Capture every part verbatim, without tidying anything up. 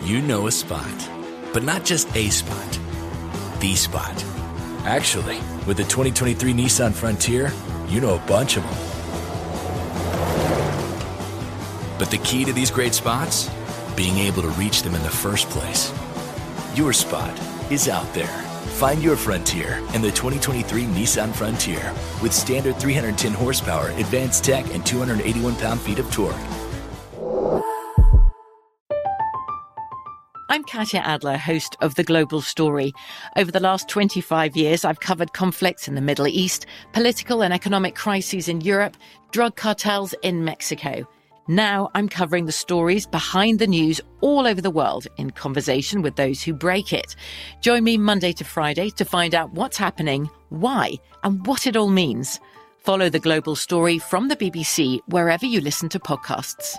You know a spot, but not just a spot, the spot. Actually, with the twenty twenty-three Nissan Frontier, you know a bunch of them. But the key to these great spots? Being able to reach them in the first place. Your spot is out there. Find your Frontier in the twenty twenty-three Nissan Frontier with standard three hundred ten horsepower, advanced tech, and two hundred eighty-one pound-feet of torque. I'm Katya Adler, host of The Global Story. Over the last twenty-five years, I've covered conflicts in the Middle East, political and economic crises in Europe, drug cartels in Mexico. Now I'm covering the stories behind the news all over the world in conversation with those who break it. Join me Monday to Friday to find out what's happening, why, and what it all means. Follow The Global Story from the B B C wherever you listen to podcasts.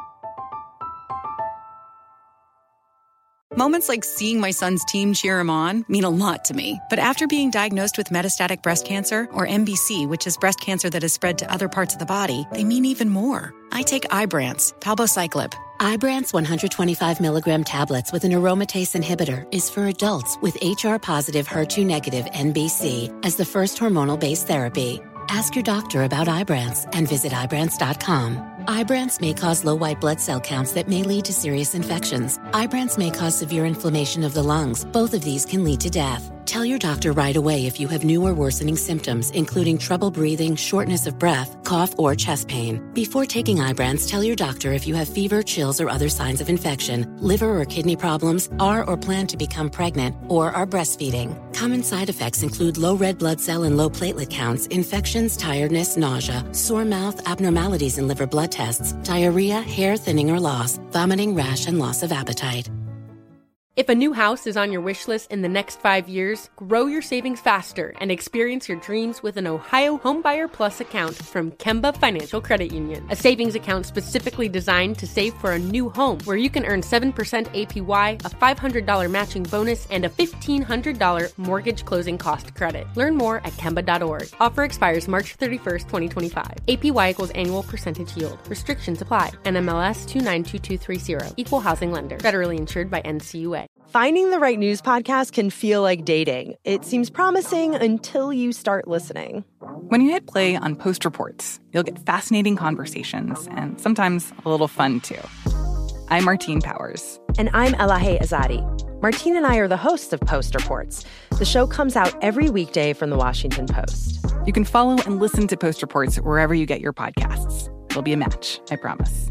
Moments like seeing my son's team cheer him on mean a lot to me. But after being diagnosed with metastatic breast cancer, or M B C, which is breast cancer that has spread to other parts of the body, they mean even more. I take Ibrance, palbociclib. Ibrance one hundred twenty-five milligram tablets with an aromatase inhibitor is for adults with H R-positive, H E R two negative M B C as the first hormonal-based therapy. Ask your doctor about Ibrance and visit Ibrance dot com. Ibrance may cause low white blood cell counts that may lead to serious infections. Ibrance may cause severe inflammation of the lungs. Both of these can lead to death. Tell your doctor right away if you have new or worsening symptoms, including trouble breathing, shortness of breath, cough, or chest pain. Before taking Ibrance, tell your doctor if you have fever, chills, or other signs of infection, liver or kidney problems, are or plan to become pregnant, or are breastfeeding. Common side effects include low red blood cell and low platelet counts, infections, tiredness, nausea, sore mouth, abnormalities in liver blood tests, diarrhea, hair thinning or loss, vomiting, rash, and loss of appetite. If a new house is on your wish list in the next five years, grow your savings faster and experience your dreams with an Ohio Homebuyer Plus account from Kemba Financial Credit Union. A savings account specifically designed to save for a new home where you can earn seven percent A P Y, a five hundred dollars matching bonus, and a fifteen hundred dollars mortgage closing cost credit. Learn more at Kemba dot org. Offer expires March thirty-first, twenty twenty-five. A P Y equals annual percentage yield. Restrictions apply. N M L S two nine two two three zero. Equal housing lender. Federally insured by N C U A. Finding the right news podcast can feel like dating. It seems promising until you start listening. When you hit play on Post Reports, you'll get fascinating conversations and sometimes a little fun, too. I'm Martine Powers. And I'm Elahe Azadi. Martine and I are the hosts of Post Reports. The show comes out every weekday from the Washington Post. You can follow and listen to Post Reports wherever you get your podcasts. It'll be a match, I promise.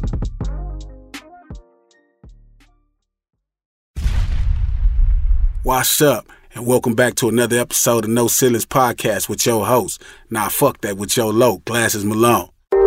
What's up, and welcome back to another episode of No Ceilings Podcast with your host. Nah, fuck that, with your low, Glasses Malone.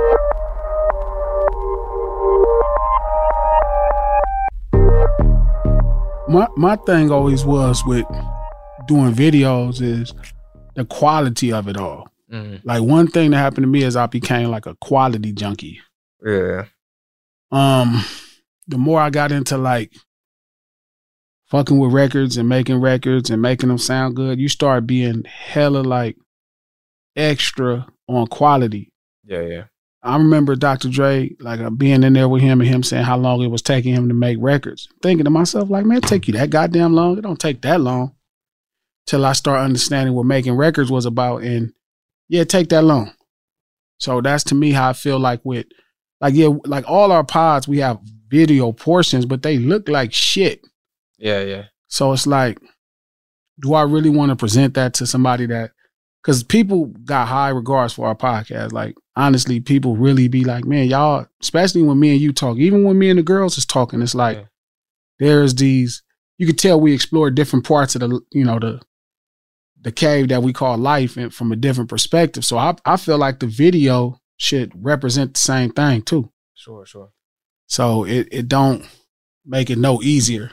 My my thing always was with doing videos is the quality of it all. Mm-hmm. Like, one thing that happened to me is I became like a quality junkie. Yeah. Um, the more I got into like fucking with records and making records and making them sound good, you start being hella like extra on quality. Yeah, yeah. I remember Doctor Dre, like uh, being in there with him and him saying how long it was taking him to make records. Thinking to myself, like, man, it take you that goddamn long? It don't take that long. Till I start understanding what making records was about. And yeah, it take that long. So that's to me how I feel like with, like, yeah, like all our pods, we have video portions, but they look like shit. Yeah, yeah. So it's like, do I really want to present that to somebody that, because people got high regards for our podcast. Like, honestly, people really be like, man, y'all, especially when me and you talk, even when me and the girls is talking, it's like, yeah. There's these, you could tell we explore different parts of the, you know, the, the cave that we call life and from a different perspective. So I, I feel like the video should represent the same thing too. Sure, sure. So it, it don't make it no easier.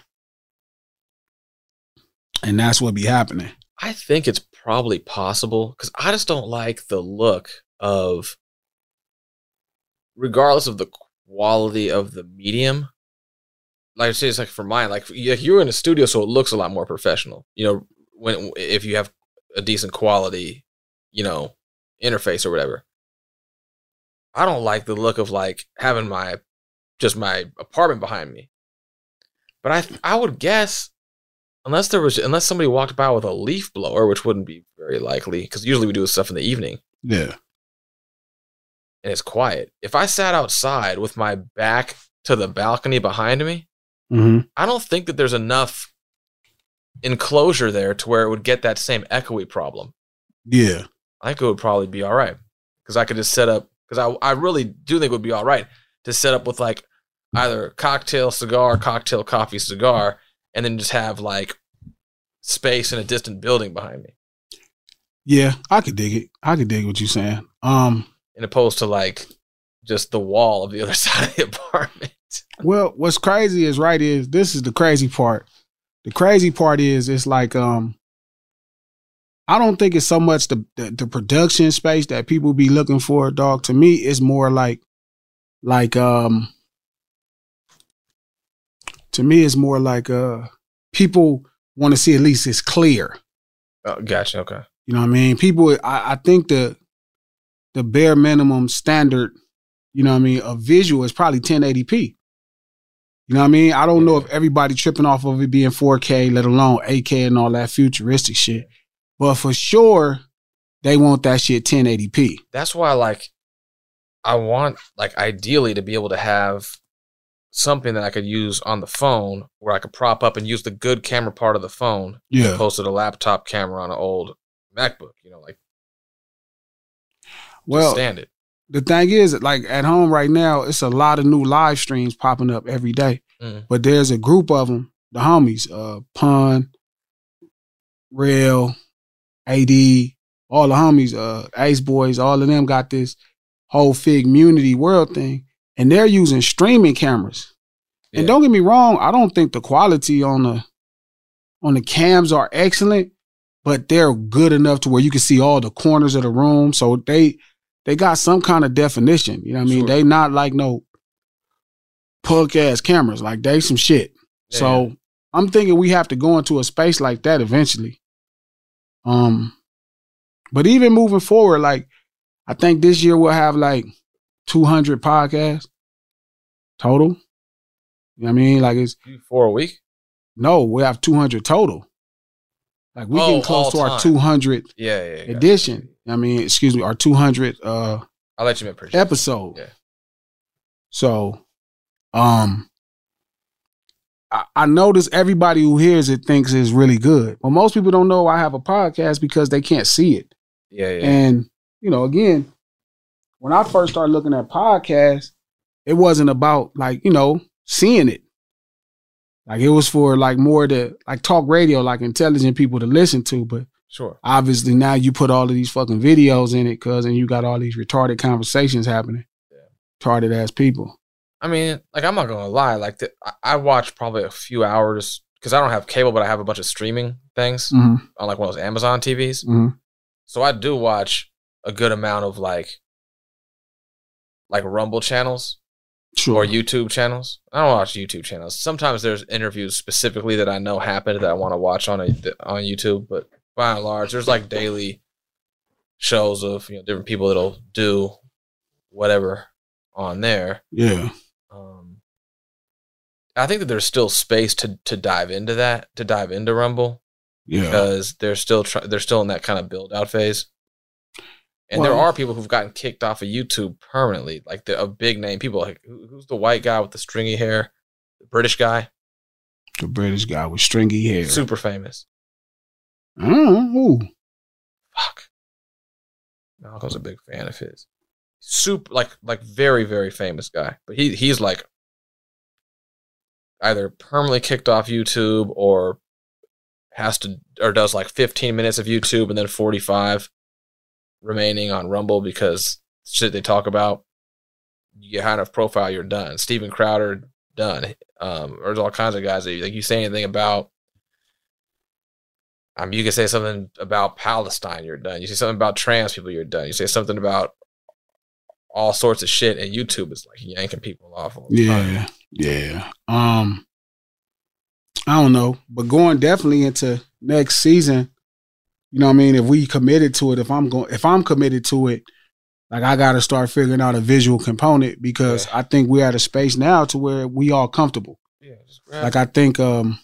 And that's what be happening. I think it's probably possible because I just don't like the look of, regardless of the quality of the medium. Like I say, it's like for mine, like you're in a studio, so it looks a lot more professional. You know, when if you have a decent quality, you know, interface or whatever. I don't like the look of like having my just my apartment behind me. But I I would guess, unless there was unless somebody walked by with a leaf blower, which wouldn't be very likely, because usually we do stuff in the evening. Yeah. And it's quiet. If I sat outside with my back to the balcony behind me, mm-hmm. I don't think that there's enough enclosure there to where it would get that same echoey problem. Yeah. I think it would probably be all right. Because I could just set up, because I, I really do think it would be all right to set up with like either cocktail cigar, cocktail coffee cigar, and then just have like space in a distant building behind me. Yeah, I could dig it. I could dig what you're saying. Um, In opposed to like just the wall of the other side of the apartment. Well, what's crazy is right is this is the crazy part. The crazy part is it's like um I don't think it's so much the, the the production space that people be looking for, dog. To me, it's more like like um to me it's more like uh people want to see at least it's clear. Oh, gotcha. Okay. You know what I mean? People I, I think the the bare minimum standard, you know what I mean, of visual is probably ten eighty p. You know what I mean? I don't know if everybody tripping off of it being four K, let alone eight K and all that futuristic shit. But for sure, they want that shit ten eighty p. That's why, like, I want, like, ideally to be able to have something that I could use on the phone where I could prop up and use the good camera part of the phone yeah. as opposed to the laptop camera on an old MacBook, you know, like, well, stand it. The thing is, like at home right now, it's a lot of new live streams popping up every day. Mm. But there's a group of them, the homies, uh, Pun, Rail, A D, all the homies, uh, Ace Boys, all of them got this whole Fig Munity World thing, and they're using streaming cameras. Yeah. And don't get me wrong, I don't think the quality on the on the cams are excellent, but they're good enough to where you can see all the corners of the room. So they they got some kind of definition. You know what I mean? Sure. They not like no punk ass cameras. Like they some shit. Yeah. So I'm thinking we have to go into a space like that eventually. Um, but even moving forward, like I think this year we'll have like two hundred podcasts total. You know what I mean? Like it's four a week. No, we have two hundred total. Like we oh, getting close to time. our two hundred yeah, yeah, yeah, edition. I mean, excuse me, our two hundred uh I'll let you appreciate episode. Yeah. So, um, I, I notice everybody who hears it thinks it's really good, but most people don't know I have a podcast because they can't see it. Yeah, yeah. And you know, again, when I first started looking at podcasts, it wasn't about like you know seeing it. Like it was for like more to like talk radio, like intelligent people to listen to. But sure, obviously now you put all of these fucking videos in it, cuz, and you got all these retarded conversations happening. Yeah. Retarded ass people. I mean, like I'm not gonna lie, like the, I, I watch probably a few hours because I don't have cable, but I have a bunch of streaming things mm-hmm. on like one of those Amazon T Vs. Mm-hmm. So I do watch a good amount of like like Rumble channels. Sure. Or YouTube channels. I don't watch YouTube channels. Sometimes there's interviews specifically that I know happened that I want to watch on a, on YouTube, but by and large, there's like daily shows of you know different people that'll do whatever on there. Yeah. Um, I think that there's still space to to dive into that, to dive into Rumble. Yeah. Because they're still try- they're still in that kind of build out phase. And well, there are people who've gotten kicked off of YouTube permanently, like the, a big name. People like who's the white guy with the stringy hair, the British guy, the British guy with stringy hair, super famous. I don't know. Fuck, Malcolm's a big fan of his. Super, like like very very famous guy, but he he's like either permanently kicked off YouTube or has to or does like fifteen minutes of YouTube and then forty-five. Remaining on Rumble because shit they talk about, you get high enough profile, you're done. Steven Crowder, done. Um, there's all kinds of guys that you, like you say anything about. Um, you can say something about Palestine, you're done. You say something about trans people, you're done. You say something about all sorts of shit, and YouTube is like yanking people off. All the yeah, time. yeah. Um, I don't know, but going definitely into next season. You know what I mean? If we committed to it, if I'm going, if I'm committed to it, like I got to start figuring out a visual component because yeah. I think we're at a space now to where we all comfortable. Yeah, Like I think, um,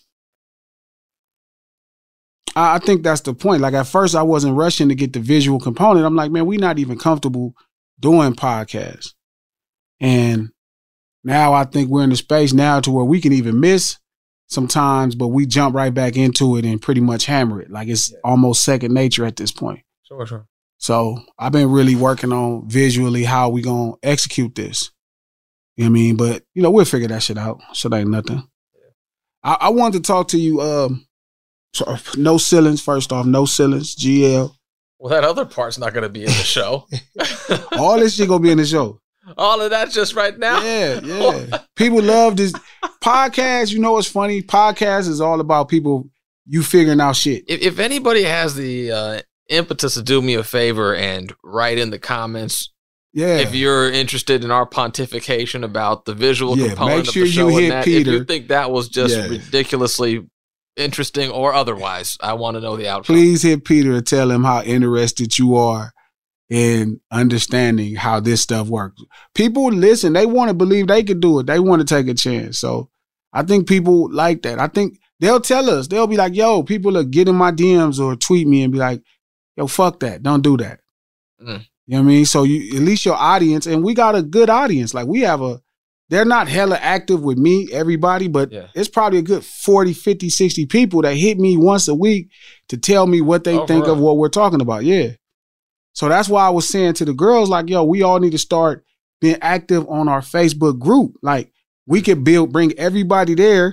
I, I think that's the point. Like at first, I wasn't rushing to get the visual component. I'm like, man, we're not even comfortable doing podcasts, and now I think we're in the space now to where we can even miss sometimes, but we jump right back into it and pretty much hammer it. Like it's yeah. almost second nature at this point. Sure, sure. So I've been really working on visually how we gonna execute this. You know what I mean? But, you know, we'll figure that shit out. Shit ain't nothing. Yeah. I, I wanted to talk to you, um, so, no ceilings, first off, no ceilings, G L. Well, that other part's not going to be in the show. All this shit going to be in the show. All of that just right now? Yeah, yeah. People love this. Podcast, you know what's funny? Podcast is all about people, you figuring out shit. If, if anybody has the uh, impetus to do me a favor and write in the comments, yeah, if you're interested in our pontification about the visual yeah, component make sure of the show, you hit and that, Peter. If you think that was just yeah. ridiculously interesting or otherwise, I want to know the outcome. Please hit Peter and tell him how interested you are in understanding how this stuff works. People listen, they want to believe they can do it. They want to take a chance. So I think people like that. I think they'll tell us, they'll be like, yo, people are getting my D Ms or tweet me and be like, yo, fuck that. Don't do that. Mm. You know what I mean? So you at least your audience, and we got a good audience. Like we have a, they're not hella active with me, everybody, but yeah. it's probably a good forty, fifty, sixty people that hit me once a week to tell me what they oh, think of what we're talking about. Yeah. So that's why I was saying to the girls, like, yo, we all need to start being active on our Facebook group. Like we could build, bring everybody there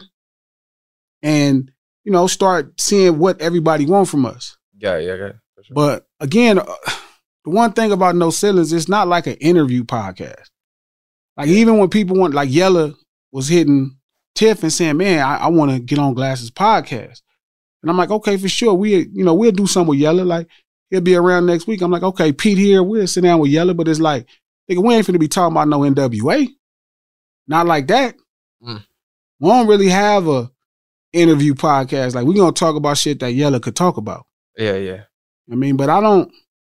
and, you know, start seeing what everybody wants from us. Yeah, yeah, yeah. For sure. But again, uh, the one thing about No Ceilings, it's not like an interview podcast. Like even when people want, like Yella was hitting Tiff and saying, man, I, I want to get on Glasses podcast. And I'm like, okay, for sure. We, you know, we'll do something with Yella. Like he'll be around next week. I'm like, okay, Pete here. We'll sit down with Yella. But it's like, nigga, we ain't finna be talking about no N W A. Not like that. Mm. We don't really have a interview podcast. Like we're going to talk about shit that Yella could talk about. Yeah, yeah. I mean, but I don't,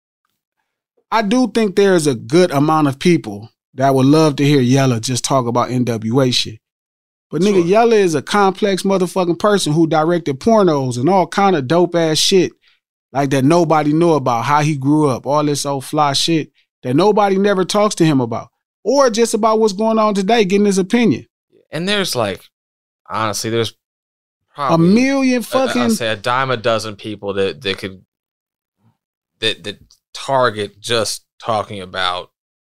I do think there's a good amount of people that would love to hear Yella just talk about N W A shit. But nigga, sure. Yella is a complex motherfucking person who directed pornos and all kind of dope ass shit like that nobody knew about, how he grew up, all this old fly shit that nobody never talks to him about. Or just about what's going on today, getting his opinion. And there's like, honestly, there's probably a million fucking, I'd say a dime a dozen people that, that could, that, that target just talking about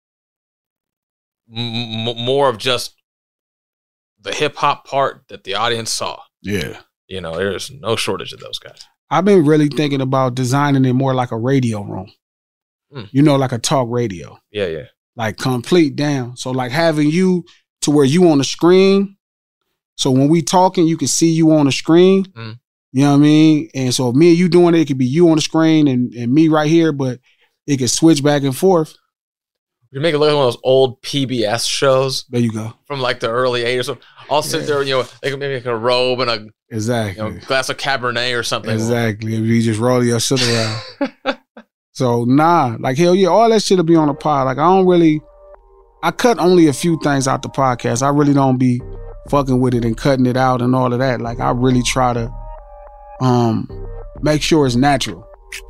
m- more of just the hip hop part that the audience saw. Yeah. You know, there's no shortage of those guys. I've been really thinking about designing it more like a radio room. Mm. You know, like a talk radio. Yeah, yeah. Like complete down. So like having you to where you on the screen. So when we talking, you can see you on the screen. Mm. You know what I mean? And so me and you doing it, it could be you on the screen and, and me right here, but it could switch back and forth. You make it look like one of those old P B S shows. There you go. From like the early eighties. So I'll sit yeah. there, you know, they can maybe like a robe and a exactly you know, glass of Cabernet or something. Exactly. If you just roll your shit around. So nah, like hell yeah, all that shit will be on the pod. Like I don't really, I cut only a few things out the podcast. I really don't be fucking with it and cutting it out and all of that. Like I really try to um make sure it's natural.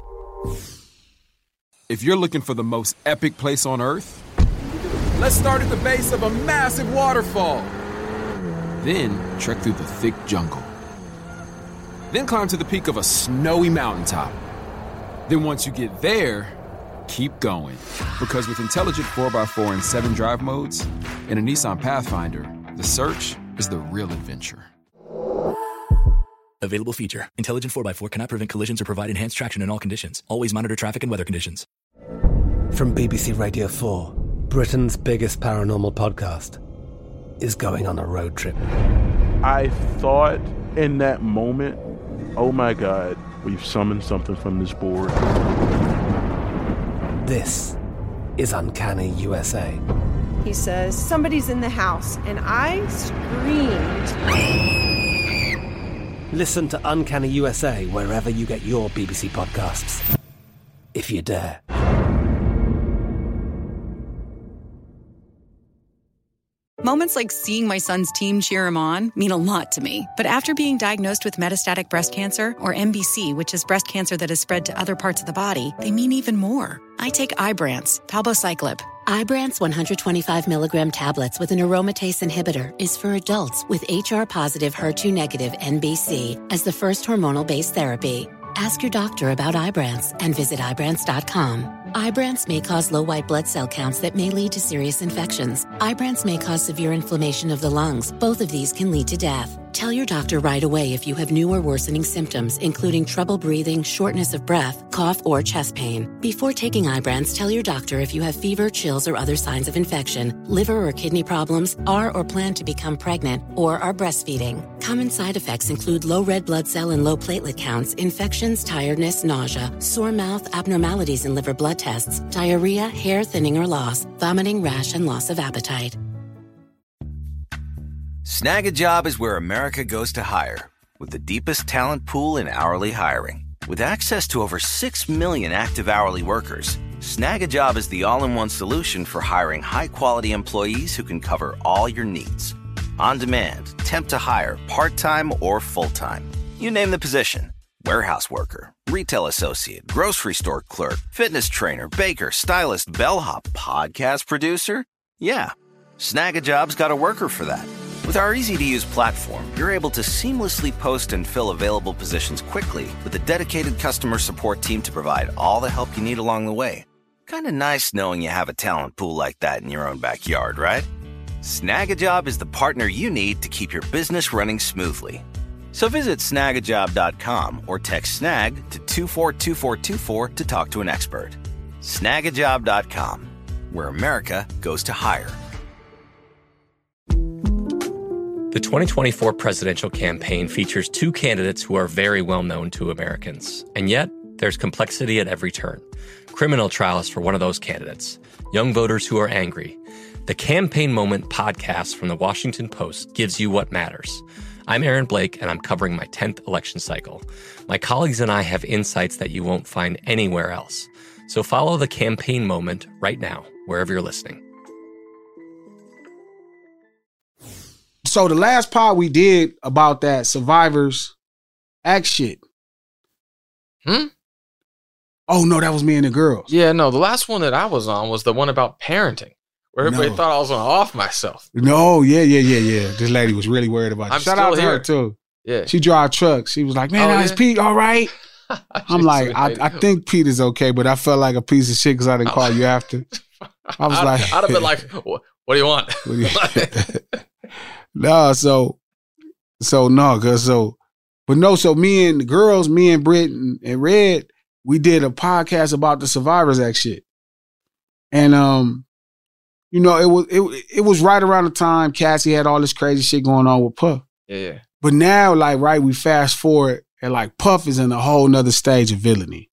If you're looking for the most epic place on earth, let's start at the base of a massive waterfall. Then trek through the thick jungle. Then climb to the peak of a snowy mountaintop. Then once you get there, keep going. Because with intelligent four by four and seven drive modes and a Nissan Pathfinder, the search is the real adventure. Available feature. Intelligent four by four cannot prevent collisions or provide enhanced traction in all conditions. Always monitor traffic and weather conditions. From B B C Radio four, Britain's biggest paranormal podcast is going on a road trip. I thought in that moment, oh my God, we've summoned something from this board. This is Uncanny U S A. He says, somebody's in the house, and I screamed. Listen to Uncanny U S A wherever you get your B B C podcasts, if you dare. Moments like seeing my son's team cheer him on mean a lot to me. But after being diagnosed with metastatic breast cancer, or M B C, which is breast cancer that has spread to other parts of the body, they mean even more. I take Ibrance, palbociclib. Ibrance one hundred twenty-five milligram tablets with an aromatase inhibitor is for adults with H R-positive, H E R two negative N B C as the first hormonal-based therapy. Ask your doctor about Ibrance and visit Ibrance dot com. Ibrance may cause low white blood cell counts that may lead to serious infections. Ibrance may cause severe inflammation of the lungs. Both of these can lead to death. Tell your doctor right away if you have new or worsening symptoms, including trouble breathing, shortness of breath, cough, or chest pain. Before taking Ibrance, tell your doctor if you have fever, chills, or other signs of infection, liver or kidney problems, are or plan to become pregnant, or are breastfeeding. Common side effects include low red blood cell and low platelet counts, infections, tiredness, nausea, sore mouth, abnormalities in liver blood tests, diarrhea, hair thinning or loss, vomiting, rash, and loss of appetite. Snag a Job is where America goes to hire, with the deepest talent pool in hourly hiring. With access to over six million active hourly workers, Snag a Job is the all-in-one solution for hiring high-quality employees who can cover all your needs. On demand, temp to hire, part-time or full-time. You name the position. Warehouse worker, retail associate, grocery store clerk, fitness trainer, baker, stylist, bellhop, podcast producer. Yeah, Snag a Job's got a worker for that. With our easy-to-use platform, you're able to seamlessly post and fill available positions quickly with a dedicated customer support team to provide all the help you need along the way. Kind of nice knowing you have a talent pool like that in your own backyard, right? Snag a Job is the partner you need to keep your business running smoothly. So visit snag a job dot com or text SNAG to two four two four two four to talk to an expert. snag a job dot com, where America goes to hire. The twenty twenty-four presidential campaign features two candidates who are very well known to Americans. And yet, there's complexity at every turn. Criminal trials for one of those candidates. Young voters who are angry. The Campaign Moment podcast from the Washington Post gives you what matters. I'm Aaron Blake, and I'm covering my tenth election cycle. My colleagues and I have insights that you won't find anywhere else. So follow The Campaign Moment right now, wherever you're listening. So the last pod we did about that Survivors act shit. Hmm? Oh, no, that was me and the girls. Yeah, no, the last one that I was on was the one about parenting, where everybody No. thought I was going to off myself. No, yeah, yeah, yeah, yeah. This lady was really worried about it. I'm Shout still out to here. her, too. Yeah. She drive trucks. She was like, man, Oh, how's yeah? Pete all right? I'm She's like, sweet I, lady. I think Pete is okay, but I felt like a piece of shit because I didn't call you after. I was I'd, like, I'd have been like, what, what do you want? What do you- no, so, so no, cause so, but no, so me and the girls, me and Britt and, and Red, we did a podcast about the Survivors Act shit, and um, you know, it was it it was right around the time Cassie had all this crazy shit going on with Puff. Yeah, yeah. But now, like, right, we fast forward and like Puff is in a whole nother stage of villainy.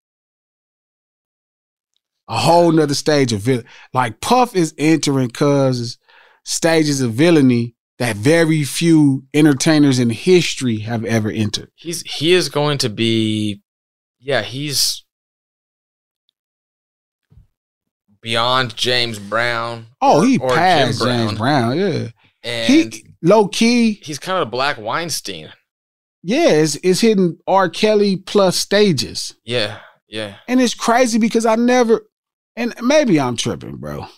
A whole nother stage of villainy. Like Puff is entering cuz stages of villainy that very few entertainers in history have ever entered. He's he is going to be, yeah, he's beyond James Brown. Oh, he or passed Jim James Brown, yeah. And He low key, he's kind of a Black Weinstein. yeah, it's, it's hitting R. Kelly plus stages. Yeah, yeah. And it's crazy because I never, and maybe I'm tripping, bro.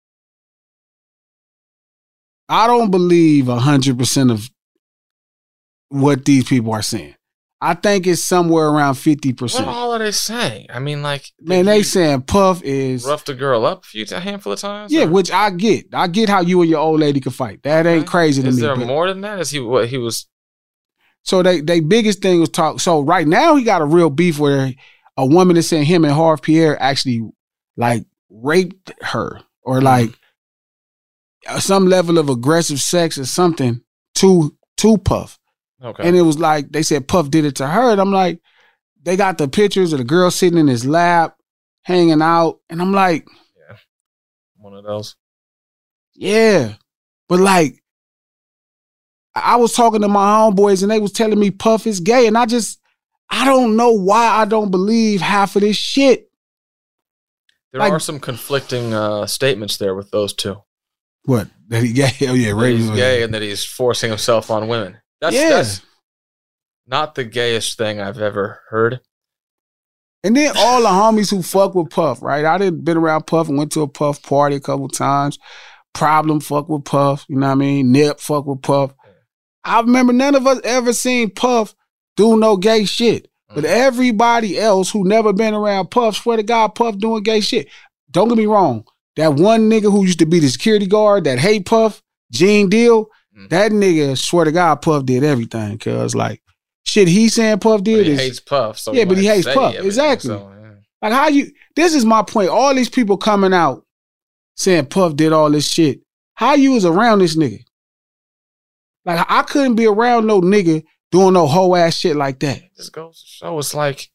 I don't believe one hundred percent of what these people are saying. I think it's somewhere around fifty What percent. all are they saying? I mean, like, Man, they saying Puff is, roughed the girl up a few a handful of times. yeah, or- which I get. I get how you and your old lady could fight. That ain't crazy to Is me. there but- more than that? Is he what he was? So they they biggest thing was talk. So right now he got a real beef where a woman is saying him and Harv Pierre actually like raped her or like some level of aggressive sex or something to to Puff. Okay. And it was like they said Puff did it to her. And I'm like, they got the pictures of the girl sitting in his lap, hanging out, and I'm like, One of those. yeah, but like. I was talking to my homeboys and they was telling me Puff is gay. And I just, I don't know why I don't believe half of this shit. There Like- are some conflicting uh, statements there with those two. What? That he gay. Oh yeah, that he's gay and that he's forcing himself on women. That's, yeah. that's not the gayest thing I've ever heard. And then all the homies who fuck with Puff, right? I done been around Puff and went to a Puff party a couple times. Problem fuck with Puff, you know what I mean? Nip fuck with Puff. I remember none of us ever seen Puff do no gay shit. But everybody else who never been around Puff, swear to God, Puff doing gay shit. Don't get me wrong. That one nigga who used to be the security guard that hate Puff, Gene Deal, mm-hmm. that nigga, swear to God, Puff did everything. Cause like, shit he saying Puff did but he is, hates Puff. So yeah, but he hates Puff. Exactly. So, yeah. Like how you, this is my point. All these people coming out saying Puff did all this shit. How you was around this nigga? Like I couldn't be around no nigga doing no whole ass shit like that. It just goes to show it's like,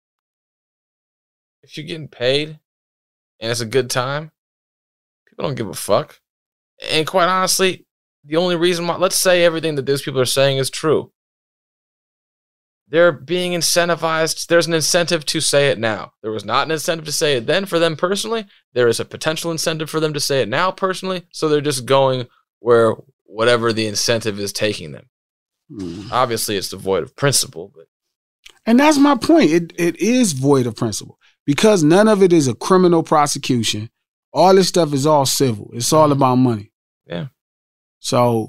if you're getting paid and it's a good time, people don't give a fuck. And quite honestly, the only reason why, let's say everything that these people are saying is true. They're being incentivized. There's an incentive to say it now. There was not an incentive to say it then for them personally. There is a potential incentive for them to say it now personally. So they're just going where whatever the incentive is taking them. Mm. Obviously, it's devoid of principle. But And that's my point. It It is void of principle because none of it is a criminal prosecution. All this stuff is all civil. It's all about money. Yeah. So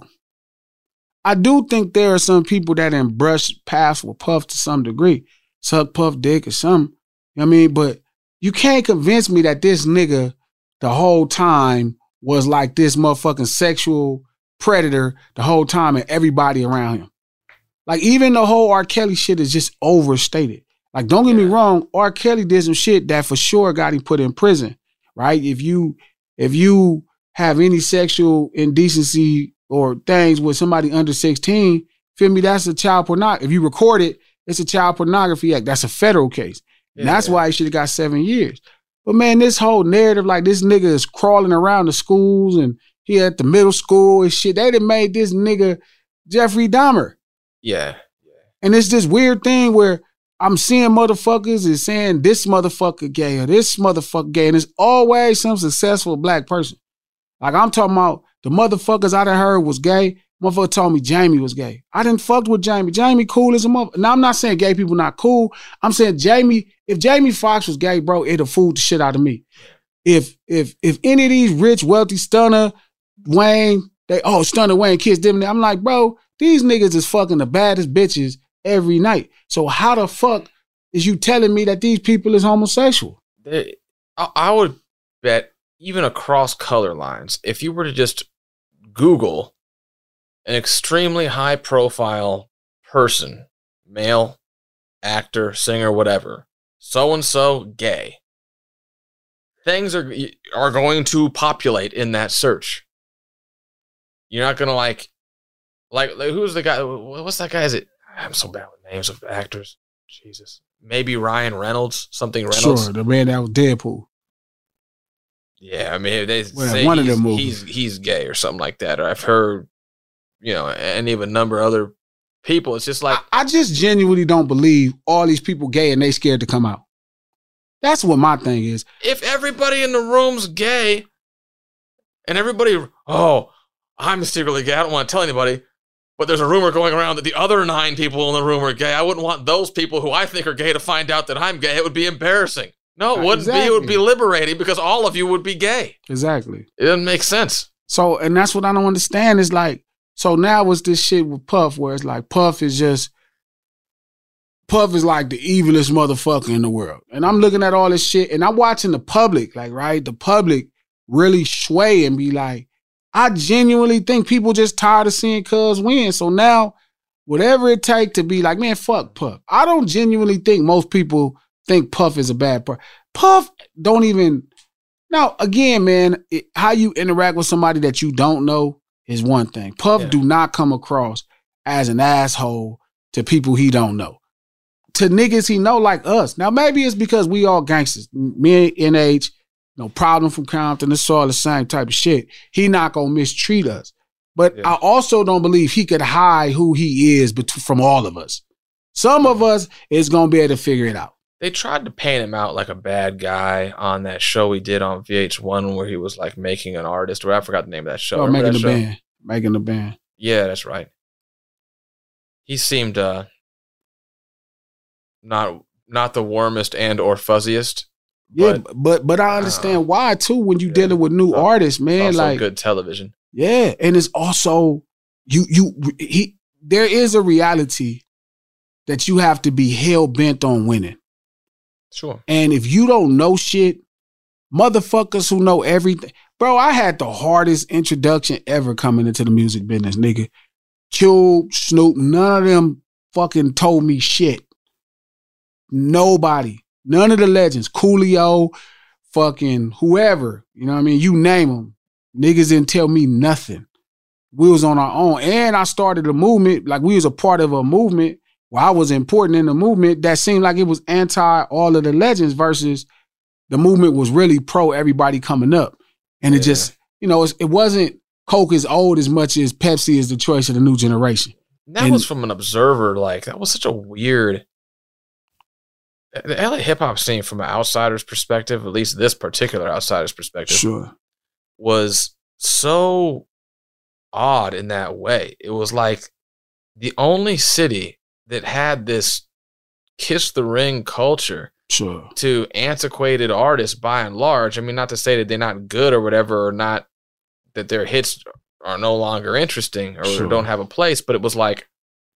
I do think there are some people that in brush paths with Puff to some degree. Suck Puff dick or something. You know what I mean? But you can't convince me that this nigga the whole time was like this motherfucking sexual predator the whole time and everybody around him. Like even the whole R. Kelly shit is just overstated. Like don't get me wrong, R. Kelly did some shit that for sure got him put in prison, right? If you if you have any sexual indecency or things with somebody under sixteen, feel me, that's a child pornography. If you record it, it's a child pornography act. That's a federal case. And yeah, that's yeah. why he should have got seven years. But man, this whole narrative, like this nigga is crawling around the schools and he at the middle school and shit. They done made this nigga Jeffrey Dahmer. Yeah. yeah. And it's this weird thing where I'm seeing motherfuckers and saying this motherfucker gay or this motherfucker gay. And it's always some successful black person. Like I'm talking about the motherfuckers I done heard was gay. Motherfucker told me Jamie was gay. I didn't fuck with Jamie. Jamie cool as a motherfucker. Now I'm not saying gay people not cool. I'm saying Jamie, if Jamie Foxx was gay, bro, it'd have fooled the shit out of me. If if if any of these rich, wealthy Stunner, Wayne, they oh Stunner Wayne kids them, I'm like, bro, these niggas is fucking the baddest bitches every night. So how the fuck is you telling me that these people is homosexual? They, I, I would bet even across color lines, if you were to just Google an extremely high profile person, male, actor, singer, whatever, so-and-so gay, things are are going to populate in that search. You're not going to like, like, like, who's the guy? What's that guy? Is it? I'm so bad with names of actors. Jesus. Maybe Ryan Reynolds, something Reynolds. Sure, the man that was Deadpool. Yeah, I mean, they well, say one he's, of them movies. he's he's gay or something like that. Or I've heard, you know, any of a number of other people. It's just like I, I just genuinely don't believe all these people gay and they scared to come out. That's what my thing is. If everybody in the room's gay, and everybody, oh, I'm secretly gay. I don't want to tell anybody, but there's a rumor going around that the other nine people in the room are gay. I wouldn't want those people who I think are gay to find out that I'm gay. It would be embarrassing. No, it wouldn't exactly. be. It would be liberating because all of you would be gay. Exactly. It doesn't make sense. So, and that's what I don't understand is like, so now it's this shit with Puff where it's like Puff is just, Puff is like the evilest motherfucker in the world. And I'm looking at all this shit and I'm watching the public, like, right? The public really sway and be like, I genuinely think people just tired of seeing Cuz win. So now, whatever it takes to be like, man, fuck Puff. I don't genuinely think most people think Puff is a bad person. Puff don't even, now again, man, it, how you interact with somebody that you don't know is one thing. Puff yeah. do not come across as an asshole to people he don't know. To niggas he know like us. Now maybe it's because we all gangsters. Me and N H, no problem from Compton, it's all the same type of shit. He not gonna mistreat us. But yeah. I also don't believe he could hide who he is bet- from all of us. Some of us is gonna be able to figure it out. They tried to paint him out like a bad guy on that show we did on V H one where he was like making an artist, or I forgot the name of that show. Oh, making the show? band. Making the band. Yeah, that's right. He seemed uh, not not the warmest and or fuzziest. Yeah, but but, but I understand uh, why too when you yeah. dealing with new artists, man. Also like good television. Yeah, and it's also you you he. There is a reality that you have to be hell bent on winning. Sure. And if you don't know shit, motherfuckers who know everything. Bro, I had the hardest introduction ever coming into the music business, nigga. Cube, Snoop, none of them fucking told me shit. Nobody. None of the legends. Coolio, fucking whoever. You know what I mean? You name them. Niggas didn't tell me nothing. We was on our own. And I started a movement, like we was a part of a movement where I was important in the movement that seemed like it was anti all of the legends versus the movement was really pro everybody coming up. And yeah. it just, you know, it wasn't Coke is old as much as Pepsi is the choice of the new generation. That and, was from an observer. Like, that was such a weird. The L A hip hop scene, from an outsider's perspective, at least this particular outsider's perspective, sure, was so odd in that way. It was like the only city that had this kiss the ring culture sure. to antiquated artists by and large. I mean, not to say that they're not good or whatever, or not that their hits are no longer interesting or sure. don't have a place, but it was like,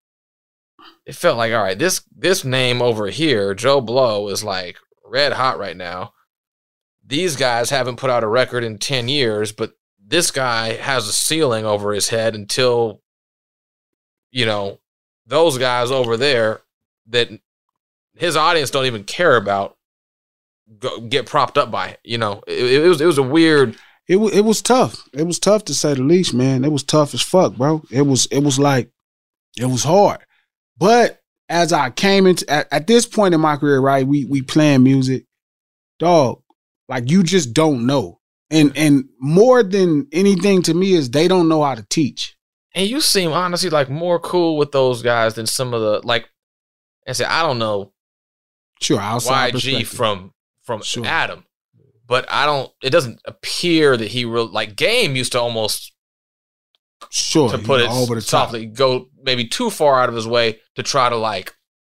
it felt like, all right, this this name over here, Joe Blow, is like red hot right now. These guys haven't put out a record in ten years, but this guy has a ceiling over his head until, you know, those guys over there that his audience don't even care about go, get propped up by it. You know, it, it was it was a weird. It was it was tough. It was tough to say the least, man. It was tough as fuck, bro. It was it was like it was hard. But as I came into at, at this point in my career, right, we we playing music, dog. Like you just don't know. And and more than anything to me is they don't know how to teach. And you seem honestly like more cool with those guys than some of the like. And say I don't know. Sure, outside Y G from from sure. Adam, but I don't. It doesn't appear that he real like Game used to almost sure to put it over the softly top. Go maybe too far out of his way to try to like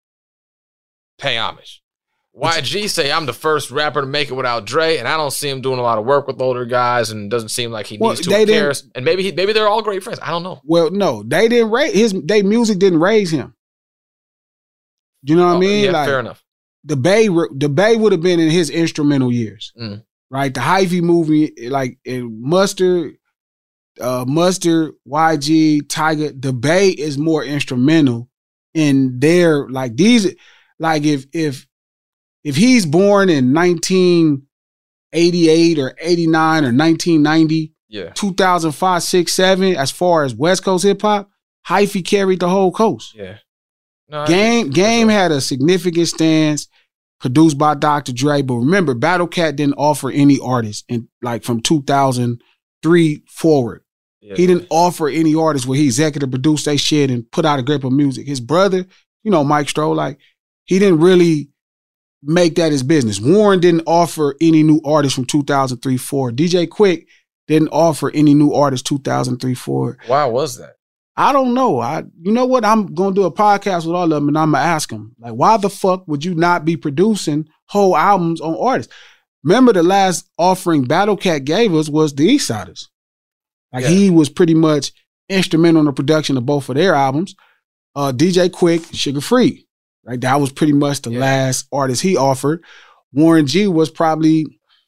pay homage. Y G say I'm the first rapper to make it without Dre, and I don't see him doing a lot of work with older guys, and it doesn't seem like he well, needs to care. And maybe he, maybe they're all great friends. I don't know. Well, no, they didn't raise his. They music didn't raise him. Do you know what oh, I mean? Yeah, like, fair enough. The Bay, the Bay would have been in his instrumental years, mm. right? The Hyphy movie, like in Mustard, uh, Mustard, Y G, Tiger. The Bay is more instrumental in their like these. Like if if. If he's born in nineteen eighty-eight or eighty-nine or nineteen ninety, yeah, two thousand five, six, seven, as far as West Coast hip hop, Hyphy carried the whole coast. Yeah. No, Game Game had a significant stance, produced by Doctor Dre. But remember, Battle Cat didn't offer any artists in like from two thousand three forward. Yeah, he didn't yeah. offer any artists where he executive produced their shit and put out a grip of music. His brother, you know, Mike Stroh, like he didn't really make that his business. Warren didn't offer any new artists from two thousand three, four. D J Quick didn't offer any new artists two thousand three, four. Why was that? I don't know. I, you know what? I'm going to do a podcast with all of them and I'm going to ask them, like, why the fuck would you not be producing whole albums on artists? Remember the last offering Battle Cat gave us was the Eastsiders. Like yeah. he was pretty much instrumental in the production of both of their albums. Uh, D J Quick, Sugar Free. Right, that was pretty much the yeah. last artist he offered. Warren G was probably,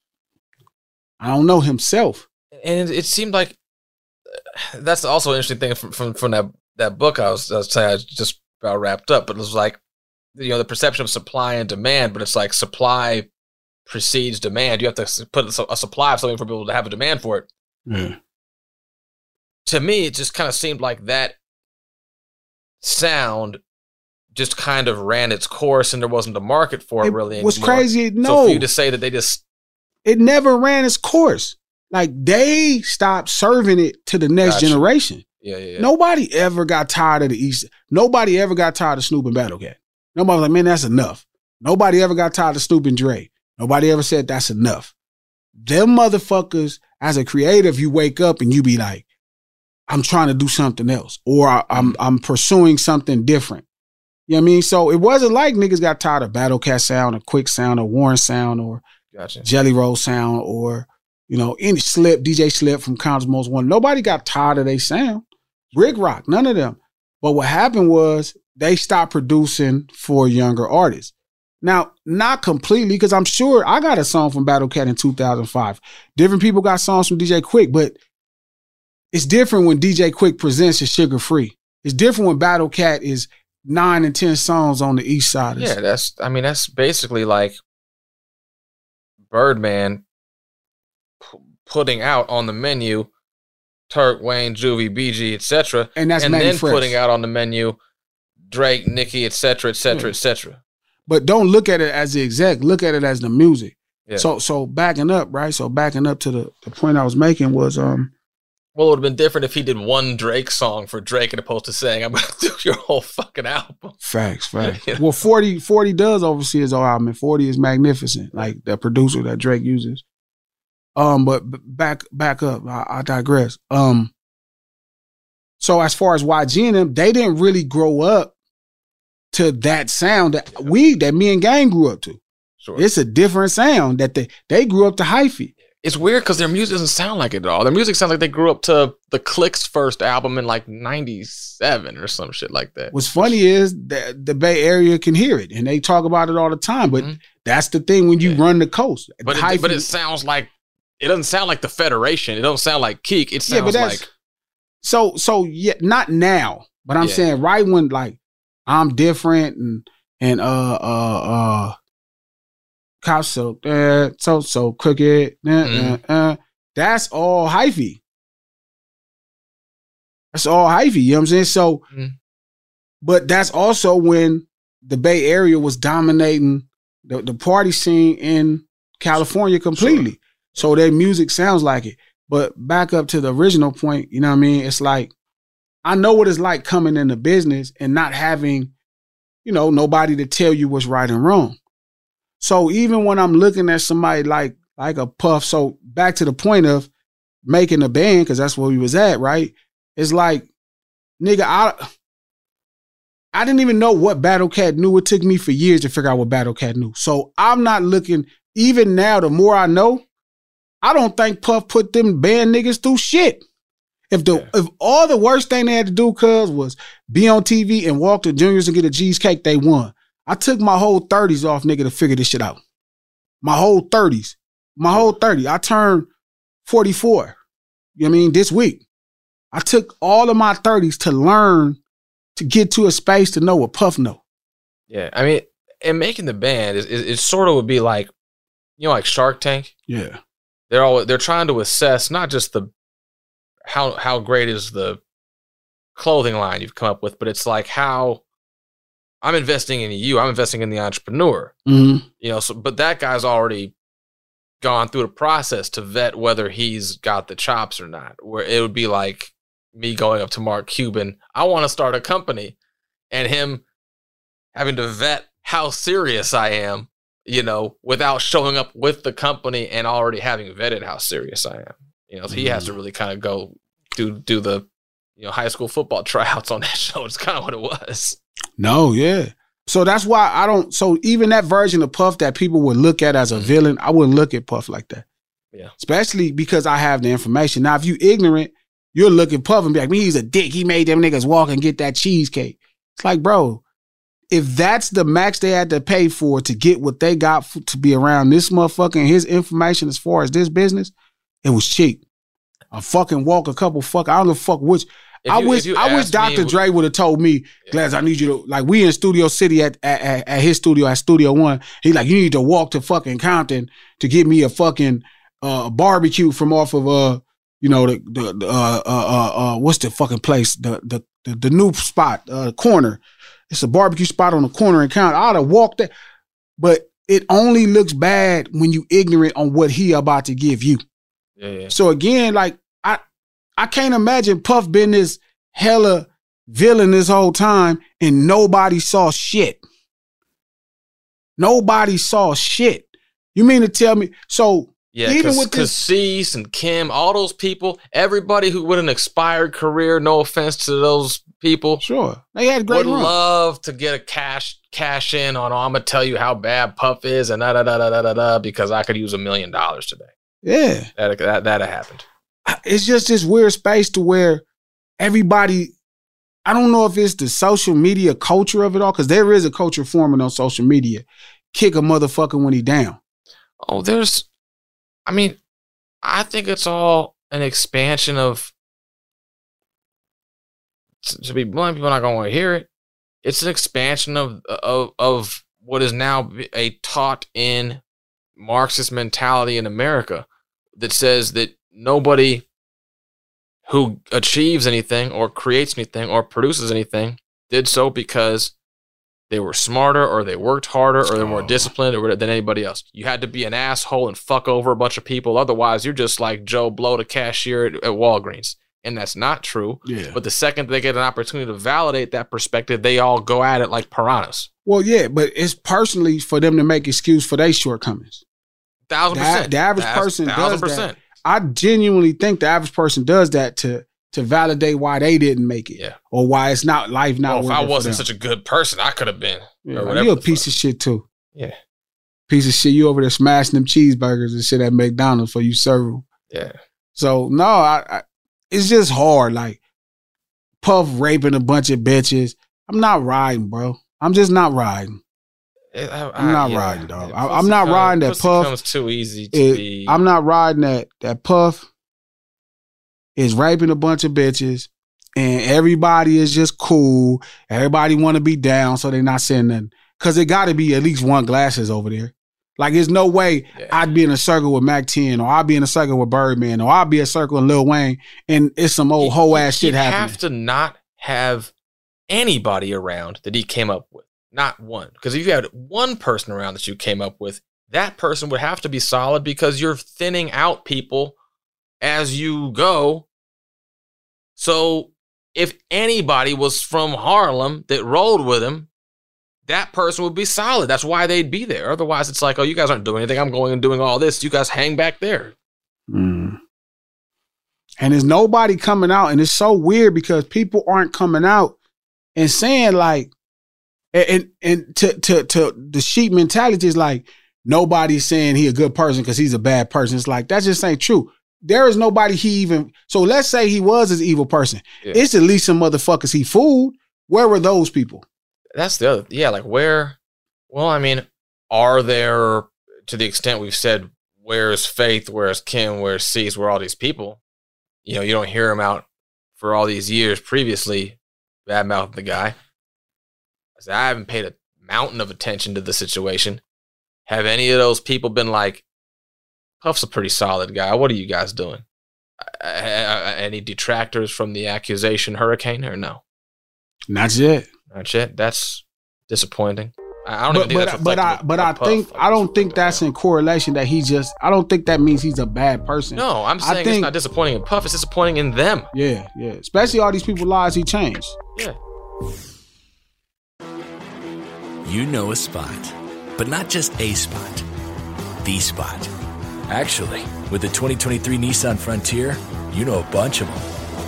I don't know, himself. And it, it seemed like that's also an interesting thing from from, from that, that book I was, I was saying I just about wrapped up. But it was like, you know, the perception of supply and demand, but it's like supply precedes demand. You have to put a supply of something for people to have a demand for it. Yeah. To me, it just kind of seemed like that sound just kind of ran its course and there wasn't a market for it, it really was anymore. Crazy. No. So for you to say that they just... It never ran its course. Like, they stopped serving it to the next gotcha. generation. Yeah, yeah, yeah. Nobody ever got tired of the East. Nobody ever got tired of Snoop and Battle Cat. Nobody was like, man, that's enough. Nobody ever got tired of Snoop and Dre. Nobody ever said that's enough. Them motherfuckers, as a creative, you wake up and you be like, I'm trying to do something else, or I, I'm I'm pursuing something different. You know what I mean? So it wasn't like niggas got tired of Battle Cat sound or Quick sound or Warren sound or gotcha. Jelly Roll sound or, you know, any Slip, D J Slip from Compton's Most Wanted. Nobody got tired of their sound. Rick Rock, none of them. But what happened was they stopped producing for younger artists. Now, not completely, because I'm sure I got a song from Battle Cat in two thousand five. Different people got songs from D J Quick, but it's different when D J Quick presents as Sugar Free. It's different when Battle Cat is nine and ten songs on the east side. Yeah, that's, I mean, that's basically like Birdman p- putting out on the menu Turk, Wayne, Juvie, B G, et cetera. And that's and Manny then Fresh. Putting out on the menu Drake, Nicki, et cetera, et cetera, Yeah. et cetera. But don't look at it as the exec. Look at it as the music. Yeah. So so backing up, right? So backing up to the, the point I was making was um Well, it would have been different if he did one Drake song for Drake as opposed to saying, I'm going to do your whole fucking album. facts, facts. Yeah. Well, forty, forty does oversee his whole album, and forty is magnificent, like the producer that Drake uses. Um, but b- back back up, I, I digress. Um, so as far as Y G and them, they didn't really grow up to that sound that we, that me and Gang grew up to. Sure. It's a different sound that they they grew up to hyphy. It's weird because their music doesn't sound like it at all. Their music sounds like they grew up to the Click's first album in like ninety-seven or some shit like that. What's funny is that the Bay Area can hear it, and they talk about it all the time. But Mhm. that's the thing when you Yeah. run the coast. But it, Hyphy- but it sounds like, it doesn't sound like the Federation. It don't sound like Keek. It Yeah, but sounds that's- like, so so yeah, not now, but I'm Yeah. saying right when like I'm different and and uh uh uh cops so uh, so so crooked. Uh, Mhm. uh, uh, that's all hyphy. That's all hyphy. You know what I'm saying? So, Mhm. but that's also when the Bay Area was dominating the, the party scene in California completely. So their music sounds like it. But back up to the original point, you know what I mean? It's like, I know what it's like coming into business and not having, you know, nobody to tell you what's right and wrong. So even when I'm looking at somebody like like a Puff, so back to the point of making a band, because that's where we was at, right? It's like, nigga, I I didn't even know what Battle Cat knew. It took me for years to figure out what Battle Cat knew. So I'm not looking, even now, the more I know, I don't think Puff put them band niggas through shit. If the Yeah. if all the worst thing they had to do, cuz, was be on T V and walk to Juniors and get a G's cake, they won. I took my whole thirties off, nigga, to figure this shit out. My whole thirties. My whole thirty. I turned forty-four. You know what I mean? This week. I took all of my thirties to learn, to get to a space to know what Puff know. yeah. I mean, and making the band is, is it sort of would be like, you know, like Shark Tank. Yeah. They're all they're trying to assess not just the how how great is the clothing line you've come up with, but it's like how I'm investing in you. I'm investing in the entrepreneur. Mm-hmm. You know, so but that guy's already gone through the process to vet whether he's got the chops or not. Where it would be like me going up to Mark Cuban, I want to start a company, and him having to vet how serious I am, you know, without showing up with the company and already having vetted how serious I am. You know, so he has to really kind of go do do the, you know, high school football tryouts on that show. It's kind of what it was. No, yeah. So that's why I don't, so even that version of Puff that people would look at as a villain, I wouldn't look at Puff like that. Yeah. Especially because I have the information. Now, if you ignorant, you'll look at Puff and be like, man, he's a dick. He made them niggas walk and get that cheesecake. It's like, bro, if that's the max they had to pay for to get what they got f- to be around this motherfucker and his information as far as this business, it was cheap. A fucking walk, a couple fuck, I don't give a fuck which. If I you- wish if you I wish asked Doctor me- Dre would have told me, Glaz, I need you to, like, we in Studio City at, at, at, at his studio, at Studio One. He like, you need to walk to fucking Compton to get me a fucking uh, barbecue from off of, uh, you know, the, the, the uh, uh, uh, uh, what's the fucking place? The, the, the, the new spot, uh, corner. It's a barbecue spot on the corner in Compton. I'd have walked there. But it only looks bad when you ignorant on what he about to give you. Yeah, yeah. So again, like, I I can't imagine Puff been this hella villain this whole time and nobody saw shit. Nobody saw shit. You mean to tell me? So yeah, even with because this, Cease and Kim, all those people, everybody who with an expired career, no offense to those people, sure, they had a great would run. love to get a cash cash in on. Oh, I'm gonna tell you how bad Puff is, and da da da da da da da, because I could use a million dollars today. Yeah, that that that happened. It's just this weird space to where everybody. I don't know if it's the social media culture of it all, because there is a culture forming on social media. Kick a motherfucker when he down. Oh, there's, I mean, I think it's all an expansion of, to be blunt, people are not going to want to hear it. It's an expansion of, of, of what is now a taught in Marxist mentality in America that says that nobody who achieves anything or creates anything or produces anything did so because they were smarter or they worked harder or they're more disciplined or than anybody else. You had to be an asshole and fuck over a bunch of people. Otherwise, you're just like Joe Blow, the cashier at, at Walgreens. And that's not true. Yeah. But the second they get an opportunity to validate that perspective, they all go at it like piranhas. Well, yeah, but it's personally for them to make excuse for their shortcomings. Thousand The, percent. the average Thousand- person thousand does percent. that. I genuinely think the average person does that to to validate why they didn't make it, yeah, or why it's not life not. Well, if worth I it for wasn't them. such a good person, I could have been. Yeah, or whatever you a the piece of shit too. Yeah. Piece of shit. You over there smashing them cheeseburgers and shit at McDonald's for you serve them. Yeah. So no, I, I it's just hard. Like Puff raping a bunch of bitches. I'm not riding, bro. I'm just not riding. It, I, I'm not I, yeah. riding, dog. It I, I'm not pussy riding that pussy Puff. comes too easy to It- be. I'm not riding that that Puff is raping a bunch of bitches, and everybody is just cool. Everybody want to be down, so they're not saying nothing. Cause it got to be at least one Glasses over there. Like, there's no way Yeah. I'd be in a circle with Mac ten, or I'd be in a circle with Birdman, or I'd be in a circle with Lil Wayne, and it's some old hoe ass shit you happening. have to not have anybody around that he came up with. Not one. Because if you had one person around that you came up with, that person would have to be solid because you're thinning out people as you go. So if anybody was from Harlem that rolled with him, that person would be solid. That's why they'd be there. Otherwise, it's like, oh, you guys aren't doing anything. I'm going and doing all this. You guys hang back there. Mm. And there's nobody coming out, and it's so weird because people aren't coming out and saying like, and and to to to the sheep mentality is like nobody's saying he a good person because he's a bad person. It's like that just ain't true. There is nobody he even. So let's say he was an evil person. Yeah. It's at least some motherfuckers he fooled. Where were those people? That's the other, yeah, like where, well, I mean, are there, to the extent we've said, where's Faith, where's Kim, where's Cease, where are all these people? You know, you don't hear them out for all these years previously, badmouthing the guy. I said, I haven't paid a mountain of attention to the situation. Have any of those people been like, Puff's a pretty solid guy, what are you guys doing? Uh, any detractors from the accusation hurricane, or no? Not yet. Not yet. That's disappointing. I don't But even think but, that's but I reflective but of I Puff. think I don't think that's in correlation that he just. I don't think that means he's a bad person. No, I'm I saying think- it's not disappointing in Puff. It's disappointing in them. Yeah, yeah. Especially all these people's lives he changed. Yeah. You know a spot, but not just a spot, the spot. Actually, with the twenty twenty-three Nissan Frontier, you know a bunch of them.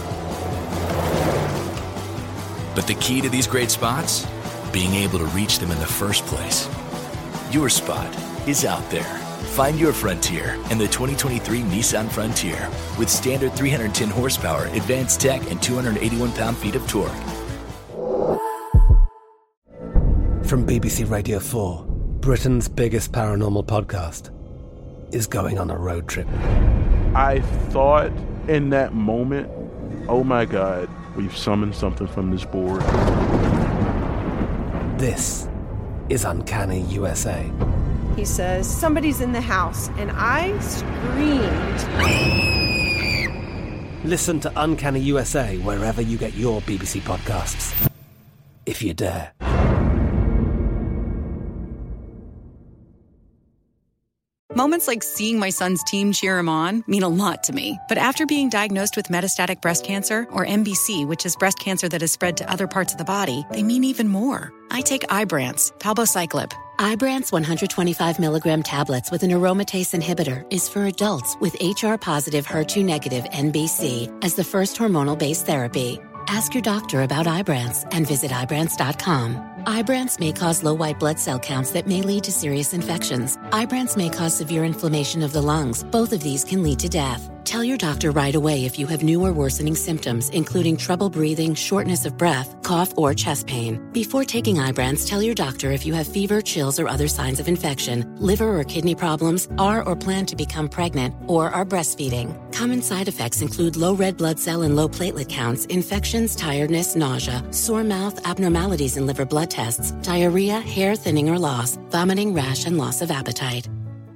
But the key to these great spots? Being able to reach them in the first place. Your spot is out there. Find your frontier in the twenty twenty-three Nissan Frontier with standard three hundred ten horsepower, advanced tech, and two hundred eighty-one pound-feet of torque. From B B C Radio four, Britain's biggest paranormal podcast is going on a road trip. I thought in that moment, oh my God, we've summoned something from this board. This is Uncanny U S A. He says, somebody's in the house, and I screamed. Listen to Uncanny U S A wherever you get your B B C podcasts, if you dare. Moments like seeing my son's team cheer him on mean a lot to me. But after being diagnosed with metastatic breast cancer, or M B C, which is breast cancer that has spread to other parts of the body, they mean even more. I take Ibrance, palbociclib. Ibrance one hundred twenty-five milligram tablets with an aromatase inhibitor is for adults with H R-positive H E R two negative N B C as the first hormonal-based therapy. Ask your doctor about Ibrance and visit Ibrance dot com. Ibrance may cause low white blood cell counts that may lead to serious infections. Ibrance may cause severe inflammation of the lungs. Both of these can lead to death. Tell your doctor right away if you have new or worsening symptoms, including trouble breathing, shortness of breath, cough, or chest pain. Before taking Ibrance, tell your doctor if you have fever, chills, or other signs of infection, liver or kidney problems, are or plan to become pregnant, or are breastfeeding. Common side effects include low red blood cell and low platelet counts, infections, tiredness, nausea, sore mouth, abnormalities in liver blood tests, diarrhea, hair thinning or loss, vomiting, rash, and loss of appetite.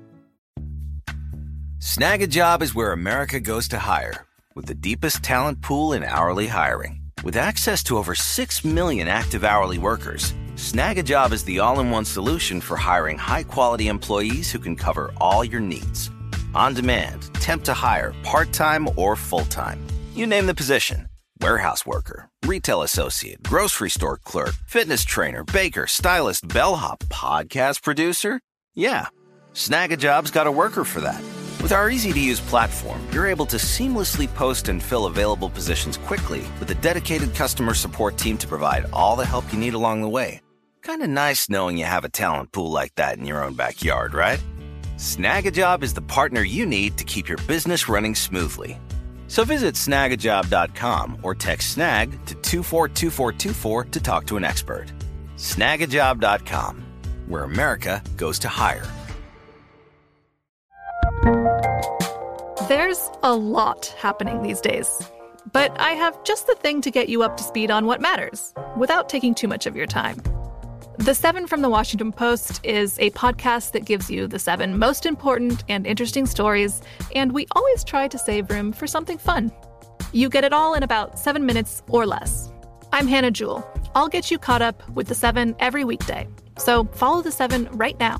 Snag a Job is where America goes to hire, with the deepest talent pool in hourly hiring. With access to over six million active hourly workers, Snag a Job is the all-in-one solution for hiring high-quality employees who can cover all your needs. On demand, temp to hire, part-time or full-time. You name the position. Warehouse worker, retail associate, grocery store clerk, fitness trainer, baker, stylist, bellhop, podcast producer. Yeah, Snag a Job's got a worker for that. With our easy-to-use platform, you're able to seamlessly post and fill available positions quickly with a dedicated customer support team to provide all the help you need along the way. Kind of nice knowing you have a talent pool like that in your own backyard, right? Snag a Job is the partner you need to keep your business running smoothly. So visit snag a job dot com or text SNAG to two four two four two four to talk to an expert. snag a job dot com, where America goes to hire. There's a lot happening these days, but I have just the thing to get you up to speed on what matters, without taking too much of your time. The Seven from the Washington Post is a podcast that gives you the seven most important and interesting stories, and we always try to save room for something fun. You get it all in about seven minutes or less. I'm Hannah Jewell. I'll get you caught up with the seven every weekday, so follow the seven right now.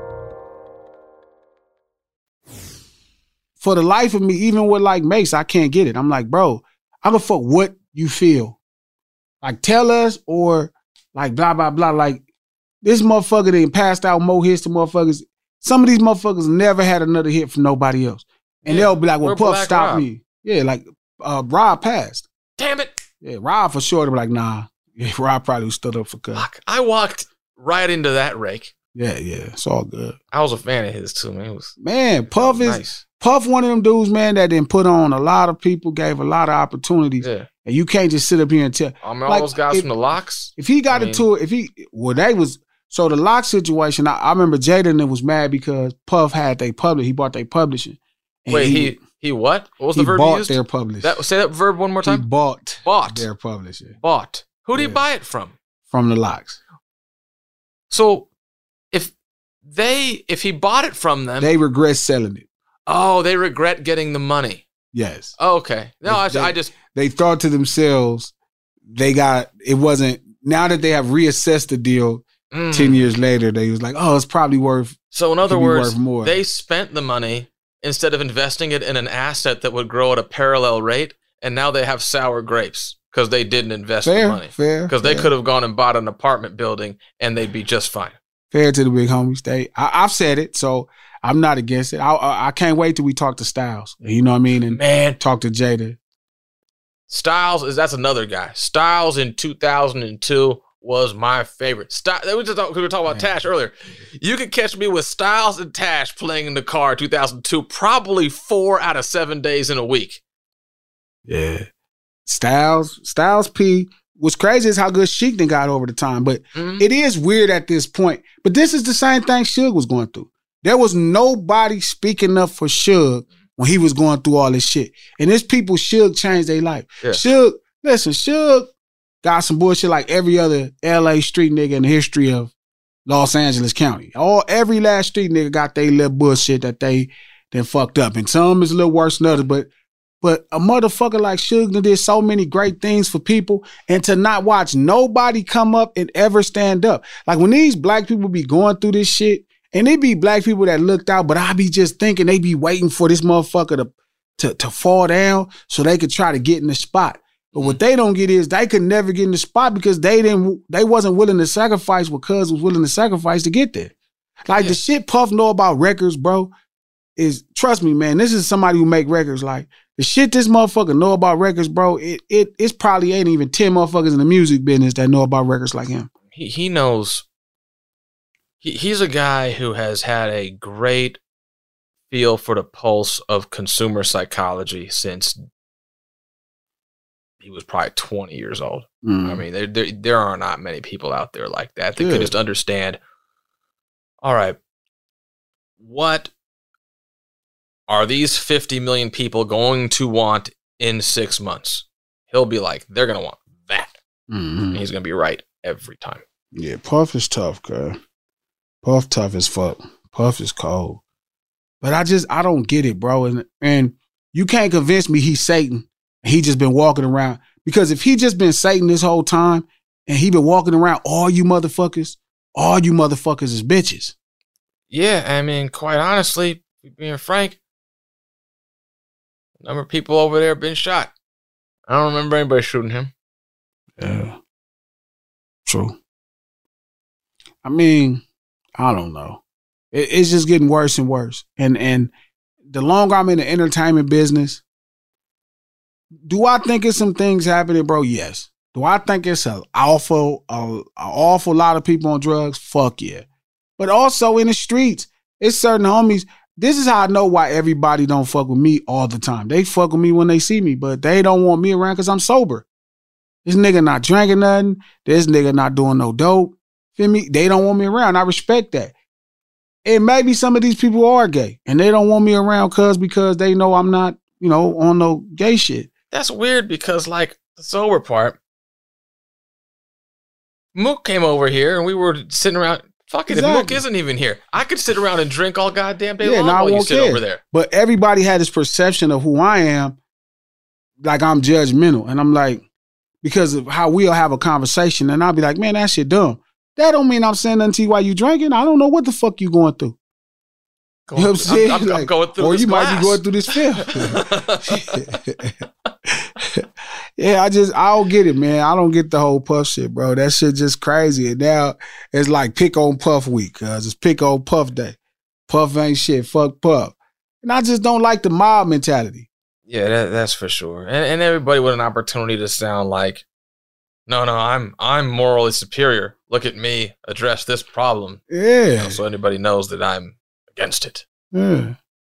For the life of me, even with like Mace, I can't get it. I'm like, bro, I don't fuck what you feel. Like, tell us, or like blah, blah, blah. Like, this motherfucker done passed out more hits to motherfuckers. Some of these motherfuckers never had another hit from nobody else. And yeah, they'll be like, well, Puff, stop Rob? me. Yeah, like, uh, Rob passed. Damn it. Yeah, Rob for sure. They'll be like, nah. Yeah, Rob probably stood up for cut. I walked right into that rake. Yeah, yeah, it's all good. I was a fan of his too, man. It was, man, Puff is nice. Puff, one of them dudes, man, that didn't put on a lot of people, gave a lot of opportunities. Yeah. And you can't just sit up here and tell. I mean, all like, those guys if, from the Locks. If he got I mean, into it, if he, well, they was, so the Lock situation, I, I remember Jaden was mad because Puff had they publish, he bought their publishing. Wait, he, he, he what? What was the verb he he bought used? their publishing. That, say that verb one more time. He bought. Bought. Their publishing. Bought. Who did yeah. he buy it from? From the Locks. So, if they, if he bought it from them. They regret selling it. Oh, they regret getting the money. Yes. Oh, okay. No, I, they, I just. They thought to themselves, they got, it wasn't, now that they have reassessed the deal mm. ten years later, they was like, oh, it's probably worth. So in other words, more. They spent the money instead of investing it in an asset that would grow at a parallel rate. And now they have sour grapes because they didn't invest fair, the money. Fair, Because they could have gone and bought an apartment building and they'd be just fine. Fair to the big homies. They, I, I've said it, so I'm not against it. I, I I can't wait till we talk to Styles. You know what I mean? And man, talk to Jada. Styles is that's another guy. Styles in two thousand two was my favorite. Styles, we, just talk, we were talking about man. Tash earlier. You could catch me with Styles and Tash playing in the car two thousand two probably four out of seven days in a week. Yeah. Styles, Styles P. What's crazy is how good Sheik then got over the time. But mm-hmm. it is weird at this point. But this is the same thing Suge was going through. There was nobody speaking up for Suge when he was going through all this shit. And there's people Suge changed their life. Yeah. Suge, listen, Suge got some bullshit like every other L A street nigga in the history of Los Angeles County. All every last street nigga got their little bullshit that they then fucked up. And some is a little worse than others, but But a motherfucker like Suge did so many great things for people, and to not watch nobody come up and ever stand up. Like when these black people be going through this shit And they be black people that looked out, but I be just thinking they be waiting for this motherfucker to, to, to fall down so they could try to get in the spot. But what they don't get is they could never get in the spot because they didn't they wasn't willing to sacrifice what Cuz was willing to sacrifice to get there. Like yeah. the shit Puff know about records, bro, is trust me, man, this is somebody who make records. Like the shit this motherfucker know about records, bro, it it it's probably ain't even ten motherfuckers in the music business that know about records like him. He he knows. He he's a guy who has had a great feel for the pulse of consumer psychology since he was probably twenty years old. Mm. I mean, there, there there are not many people out there like that that can just understand, all right, what are these fifty million people going to want in six months? He'll be like, they're going to want that. Mm-hmm. And he's going to be right every time. Yeah, Puff is tough, girl. Puff tough as fuck. Puff is cold. But I just, I don't get it, bro. And, and you can't convince me he's Satan. He just been walking around. Because if he just been Satan this whole time and he been walking around, all you motherfuckers, all you motherfuckers is bitches. Yeah, I mean, quite honestly, being frank, a number of people over there have been shot. I don't remember anybody shooting him. Yeah. True. I mean, I don't know. It, it's just getting worse and worse. And and the longer I'm in the entertainment business, do I think it's some things happening, bro? Yes. Do I think it's an awful, a, a awful lot of people on drugs? Fuck yeah. But also in the streets, it's certain homies. This is how I know why everybody don't fuck with me all the time. They fuck with me when they see me, but they don't want me around because I'm sober. This nigga not drinking nothing. This nigga not doing no dope. Feel me? They don't want me around. I respect that. And maybe some of these people are gay and they don't want me around cause because they know I'm not, you know, on no gay shit. That's weird because, like, the sober part, Mook came over here and we were sitting around. Fuck it, exactly. If Mook isn't even here, I could sit around and drink all goddamn day yeah, long while you sit care. over there. But everybody had this perception of who I am, like I'm judgmental. And I'm like, because of how we'll have a conversation and I'll be like, man, that shit dumb. That don't mean I'm saying nothing to you while you drinking. I don't know what the fuck you going through. Going, you know what I'm saying? I'm, I'm, like, I'm going through or this you glass. might be going through this film. Yeah, I just, I don't get it, man. I don't get the whole Puff shit, bro. That shit just crazy. And now it's like pick on Puff week, cuz it's pick on Puff day. Puff ain't shit, fuck Puff. And I just don't like the mob mentality. Yeah, that, that's for sure. And, and everybody with an opportunity to sound like, no, no, I'm I'm morally superior. Look at me address this problem. Yeah. You know, so anybody knows that I'm against it. Yeah.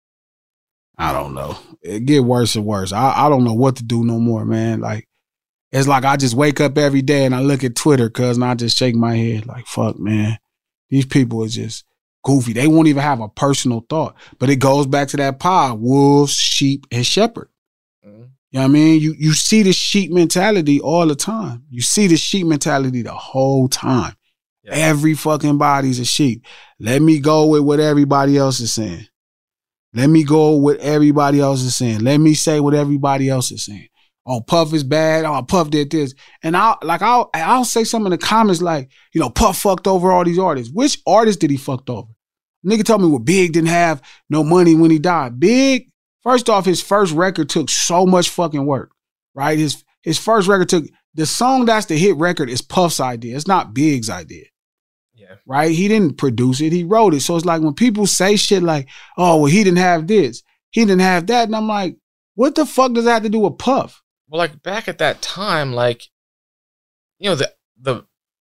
I don't know. It get worse and worse. I, I don't know what to do no more, man. Like, it's like I just wake up every day and I look at Twitter, cuz, and I just shake my head like, fuck, man. These people are just goofy. They won't even have a personal thought. But it goes back to that pod, wolves, sheep, and shepherd. Mm-hmm. You know what I mean? You you see the sheep mentality all the time. You see the sheep mentality the whole time. Yeah. Every fucking body's a sheep. Let me go with what everybody else is saying. Let me go with what everybody else is saying. Let me say what everybody else is saying. Oh, Puff is bad. Oh, Puff did this. And I'll like I'll I'll say something in the comments like, you know, Puff fucked over all these artists. Which artist did he fucked over? Nigga told me what Big didn't have no money when he died. Big, first off, his first record took so much fucking work, right? His his first record took, the song that's the hit record is Puff's idea. It's not Big's idea. Yeah. Right? He didn't produce it. He wrote it. So it's like when people say shit like, oh, well, he didn't have this. He didn't have that. And I'm like, what the fuck does that have to do with Puff? Well, like back at that time, like, you know, the the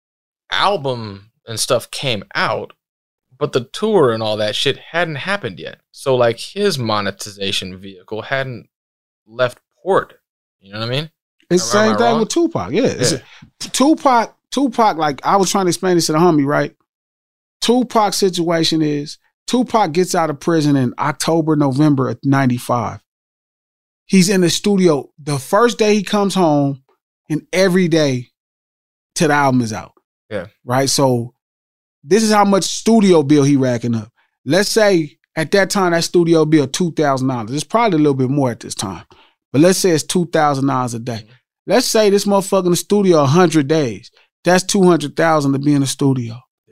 album and stuff came out, but the tour and all that shit hadn't happened yet. So like his monetization vehicle hadn't left port. You know what I mean? It's the same thing with Tupac. Yeah. It's yeah. A, Tupac, Tupac, like I was trying to explain this to the homie, right? Tupac's situation is Tupac gets out of prison in October, November of ninety-five. He's in the studio the first day he comes home and every day till the album is out. Yeah. Right? So this is how much studio bill he racking up. Let's say at that time that studio bill two thousand dollars. It's probably a little bit more at this time. But let's say it's two thousand dollars a day. Let's say this motherfucker in the studio one hundred days. That's two hundred thousand dollars to be in the studio. Yeah.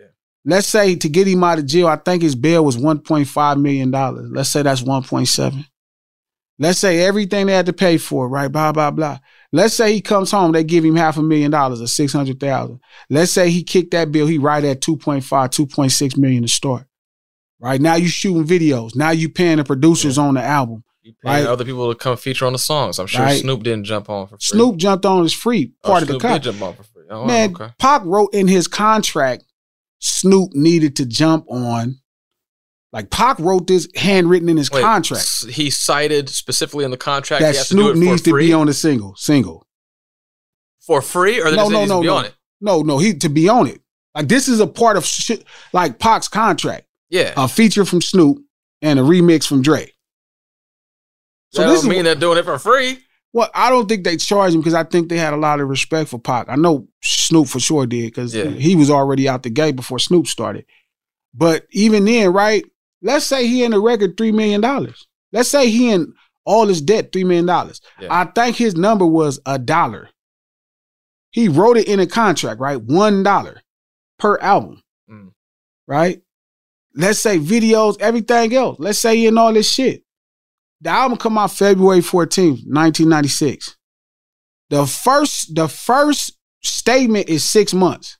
let's say to get him out of jail, I think his bail was one point five million dollars. Let's say that's one point seven. Let's say everything they had to pay for, right? Blah, blah, blah. Let's say he comes home, they give him half a million dollars or six hundred thousand. Let's say he kicked that bill, he right at two point five, two point six million to start. Right? Now you shooting videos. Now you paying the producers yeah. on the album. You paying right? other people to come feature on the songs. I'm sure right? Snoop didn't jump on for free. Snoop jumped on as free, part oh, of Snoop the contract. did jump on for free. Oh, Man, okay. Pac wrote in his contract, Snoop needed to jump on. Like Pac wrote this handwritten in his Wait, contract. He cited specifically in the contract that he has Snoop to do it needs for free? to be on the single. Single. For free? Or no, no, no, needs no, to be no. on it? No, no, he to be on it. Like this is a part of shit, like Pac's contract. Yeah. A feature from Snoop and a remix from Dre. So that this don't mean they're doing it for free. Well, I don't think they charged him because I think they had a lot of respect for Pac. I know Snoop for sure did because yeah. he was already out the gate before Snoop started. But even then, right, let's say he in the record three million dollars. Let's say he in all his debt three million dollars. Yeah. I think his number was a dollar. He wrote it in a contract, right? one dollar per album, mm. right? Let's say videos, everything else. Let's say he in all this shit. The album come out February fourteenth, nineteen ninety-six. The first, the first statement is six months.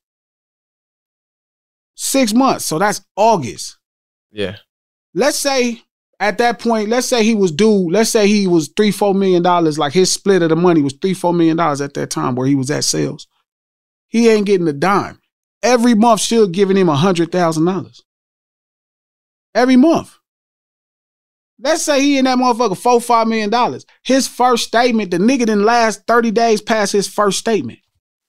Six months. So that's August. Yeah. Let's say at that point, let's say he was due, let's say he was three, four million dollars, like his split of the money was three, four million dollars at that time where he was at sales. He ain't getting a dime. Every month still giving him a hundred thousand dollars. Every month. Let's say he in that motherfucker four, five million dollars. His first statement, the nigga didn't last thirty days past his first statement.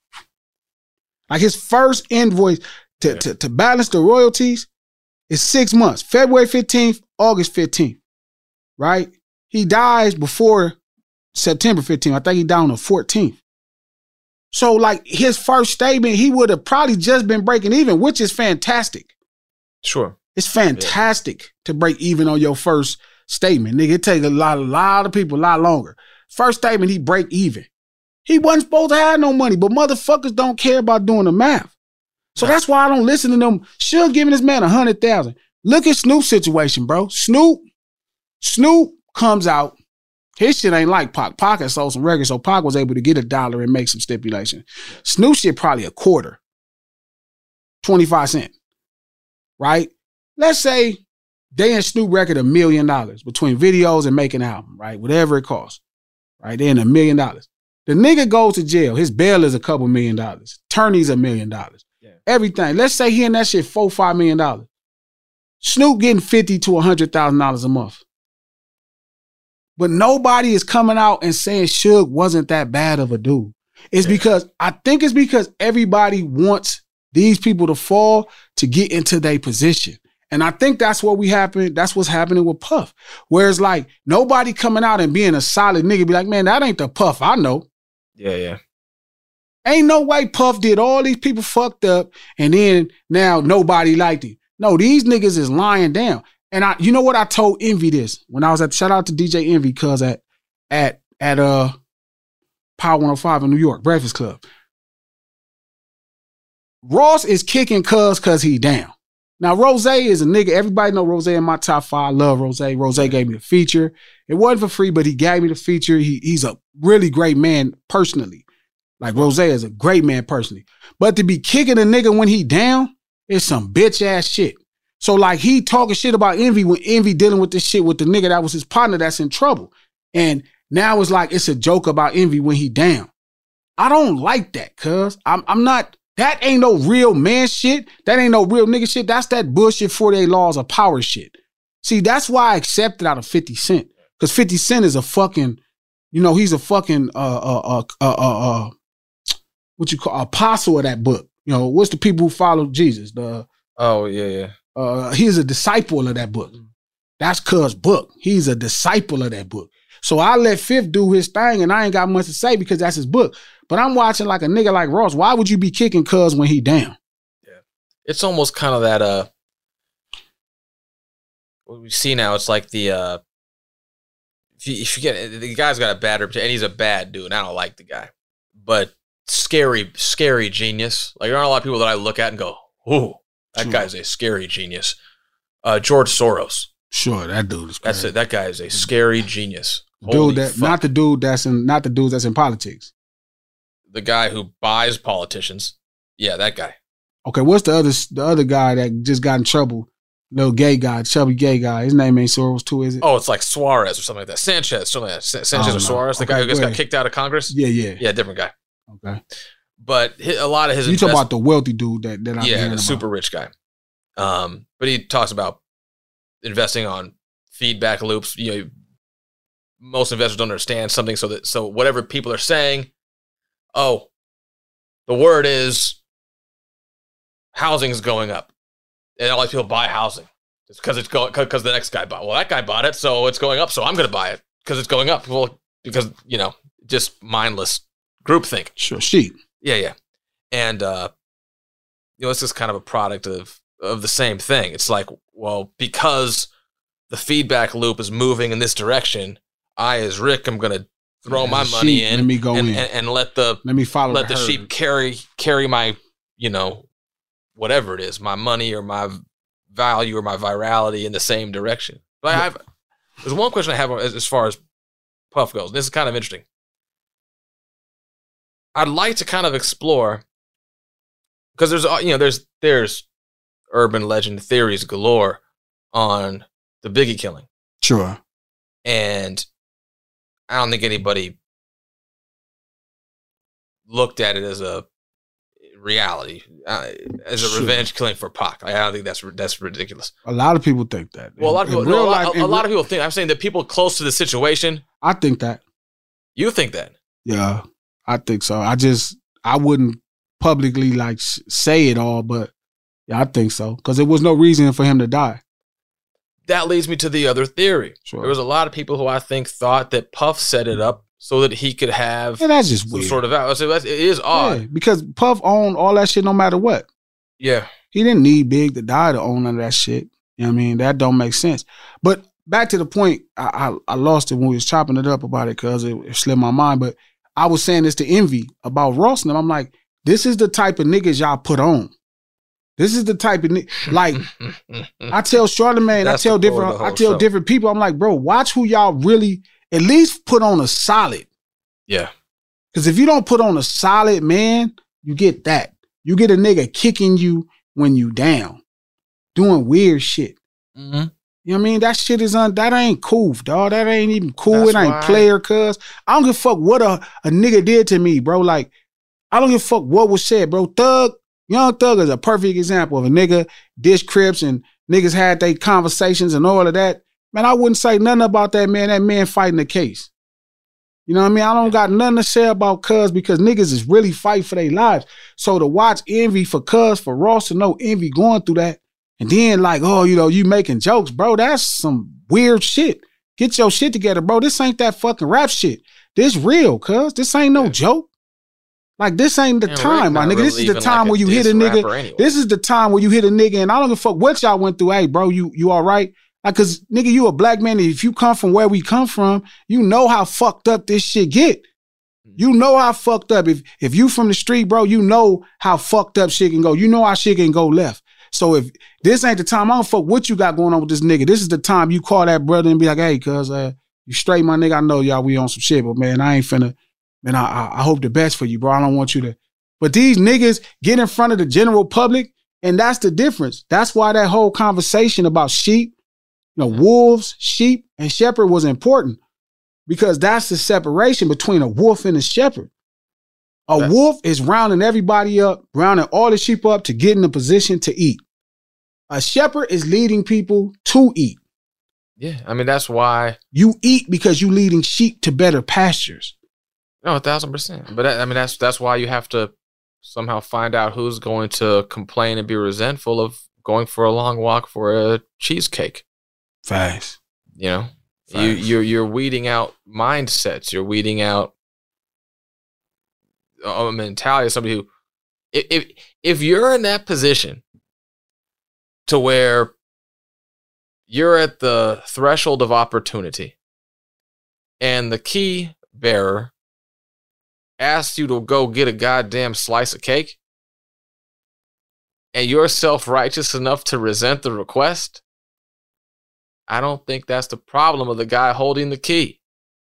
Like his first invoice to, yeah. to, to balance the royalties is six months. February fifteenth, August fifteenth. Right? He dies before September fifteenth. I think he died on the fourteenth. So like his first statement, he would have probably just been breaking even, which is fantastic. Sure. It's fantastic yeah. to break even on your first statement. Nigga, it take a lot, a lot of people a lot longer. First statement, he break even. He wasn't supposed to have no money, but motherfuckers don't care about doing the math. So nah. that's why I don't listen to them. Should giving this man a hundred thousand. Look at Snoop's situation, bro. Snoop, Snoop comes out. His shit ain't like Pac. Pac had sold some records, so Pac was able to get a dollar and make some stipulation. Snoop shit probably a quarter. twenty-five cents. Right? Let's say they and Snoop record a million dollars between videos and making an album, right? Whatever it costs, right? They in a million dollars. The nigga goes to jail. His bail is a couple million dollars. Attorney's a million dollars. Yeah. Everything. Let's say he in that shit four, five million dollars. Snoop getting fifty to a hundred thousand dollars a month. But nobody is coming out and saying Suge wasn't that bad of a dude. It's yeah. because I think it's because everybody wants these people to fall to get into their position. And I think that's what we happen. That's what's happening with Puff. Whereas like nobody coming out and being a solid nigga be like, man, that ain't the Puff I know. Yeah, yeah. Ain't no way Puff did all these people fucked up and then now nobody liked him. No, these niggas is lying down. And I, you know what I told Envy this when I was at, shout out to D J Envy, cuz at, at, at, uh, Power one oh five in New York, Breakfast Club. Ross is kicking cuz cuz he down. Now, Rose is a nigga. Everybody know Rose in my top five. I love Rose. Rose gave me the feature. It wasn't for free, but he gave me the feature. He, he's a really great man personally. Like Rose is a great man personally. But to be kicking a nigga when he down is some bitch ass shit. So like he talking shit about Envy when Envy dealing with this shit with the nigga that was his partner that's in trouble. And now it's like it's a joke about Envy when he down. I don't like that, cuz. I'm, I'm not... That ain't no real man shit. That ain't no real nigga shit. That's that bullshit forty-eight laws of power shit. See, that's why I accepted out of fifty Cent. Because fifty Cent is a fucking, you know, he's a fucking, uh, uh, uh, uh, uh, what you call, apostle of that book. You know, what's the people who follow Jesus? The Oh, yeah, yeah. Uh, he's a disciple of that book. That's cuz book. He's a disciple of that book. So I let Fifth do his thing and I ain't got much to say because that's his book. But I'm watching like a nigga like Ross. Why would you be kicking cuz when he down? Yeah. It's almost kind of that, uh, what we see now, it's like the, uh, if you, if you get, the guy's got a bad reputation, and he's a bad dude, and I don't like the guy. But scary, scary genius. Like, there aren't a lot of people that I look at and go, ooh, That Sure. guy's a scary genius. Uh, George Soros. Sure, that dude is crazy. That's it. That guy is a scary genius. Dude, Holy that fuck. not the dude that's in not the dude that's in politics. The guy who buys politicians. Yeah, that guy. Okay, what's the other the other guy that just got in trouble? Little gay guy, chubby gay guy. His name ain't Soros too, is it? Oh, it's like Suarez or something like that. Sanchez, something like that. Sa- Sanchez or know. Suarez, the Okay, guy who just go got ahead. kicked out of Congress. Yeah, yeah. Yeah, different guy. Okay. But hi- a lot of his You talking invest- about the wealthy dude that that I'm yeah, hearing the about. super rich guy. Um, but he talks about investing on feedback loops. You know, most investors don't understand something, so that so whatever people are saying, oh, the word is housing's going up, and all these people buy housing. It's because it's going because the next guy bought. Well, that guy bought it, so it's going up. So I'm going to buy it because it's going up. Well, because you know, just mindless groupthink. Sure, sheep. Yeah, yeah, and uh, you know, it's just kind of a product of of the same thing. It's like, well, because the feedback loop is moving in this direction, I, as Rick, I'm going to throw Yeah, my the money sheep, in let me go and, in. And, and let the Let me follow let the the, herd. sheep carry carry my you know whatever it is, my money or my value or my virality in the same direction. But I have there's one question I have as, as far as Puff goes. This is kind of interesting. I'd like to kind of explore because there's you know there's there's urban legend theories galore on the Biggie killing, Sure. and I don't think anybody looked at it as a reality, uh, as a Sure. revenge killing for Pac. I don't think that's that's ridiculous. A lot of people think that. Well, a lot of In people, no, real a lot, life- a in lot re- of people think. I'm saying that people close to the situation. I think that. You think that? Yeah, I think so. I just I wouldn't publicly like s- say it all, but yeah, I think so because there was no reason for him to die. That leads me to the other theory. Sure. There was a lot of people who I think thought that Puff set it up so that he could have Yeah, that's just some weird. sort of out. So that's, it is odd. Yeah, because Puff owned all that shit no matter what. Yeah. He didn't need Big to die to own none of that shit. You know what I mean? That don't make sense. But back to the point, I I, I lost it when we was chopping it up about it because it, it slipped my mind. But I was saying this to Envy about Ross and them. I'm like, this is the type of niggas y'all put on. This is the type of ni- like I tell Charlamagne, I That's tell the core of different, the I whole tell show. different people. I'm like, bro, watch who y'all really at least put on a solid. Yeah. Because if you don't put on a solid man, you get that. You get a nigga kicking you when you down, doing weird shit. Mm-hmm. You know what I mean? That shit is un. That ain't cool, dog. That ain't even cool. That's it ain't why- player, cuz. I don't give a fuck what a, a nigga did to me, bro. Like, I don't give a fuck what was said, bro. Thug, Young Thug is a perfect example of a nigga dish Crips and niggas had their conversations and all of that. Man, I wouldn't say nothing about that man. That man fighting the case. You know what I mean? I don't got nothing to say about Cuz because niggas is really fighting for their lives. So to watch Envy for Cuz, for Ross to know Envy going through that, and then like, oh, you know, you making jokes, bro. That's some weird shit. Get your shit together, bro. This ain't that fucking rap shit. This real, cuz. This ain't no joke. Like, this ain't the And time, my Rick not nigga. This really is the even time like a where you hit a diss nigga. rapper anyway. This is the time where you hit a nigga, and I don't give a fuck what y'all went through. Hey, bro, you you all right? Like, cause nigga, you a black man. And if you come from where we come from, you know how fucked up this shit get. You know how fucked up. If if you from the street, bro, you know how fucked up shit can go. You know how shit can go left. So if this ain't the time, I don't fuck what you got going on with this nigga. This is the time you call that brother and be like, hey, cuz, uh, you straight, my nigga. I know y'all, we on some shit, but man, I ain't finna, man, I, I, I hope the best for you, bro. I don't want you to. But these niggas get in front of the general public, and that's the difference. That's why that whole conversation about sheep, you know, wolves, sheep, and shepherd was important. Because that's the separation between a wolf and a shepherd. A Right. wolf is rounding everybody up, rounding all the sheep up to get in a position to eat. A shepherd is leading people to eat. Yeah, I mean that's why. You eat because you leading sheep to better pastures. No, a thousand percent. But that, I mean that's that's why you have to somehow find out who's going to complain and be resentful of going for a long walk for a cheesecake. Fast. You know, you Facts. you're you're weeding out mindsets. You're weeding out a mentality of somebody who, if if, if you're in that position to where you're at the threshold of opportunity, and the key bearer asks you to go get a goddamn slice of cake, and you're self-righteous enough to resent the request, I don't think that's the problem of the guy holding the key.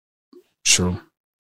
True.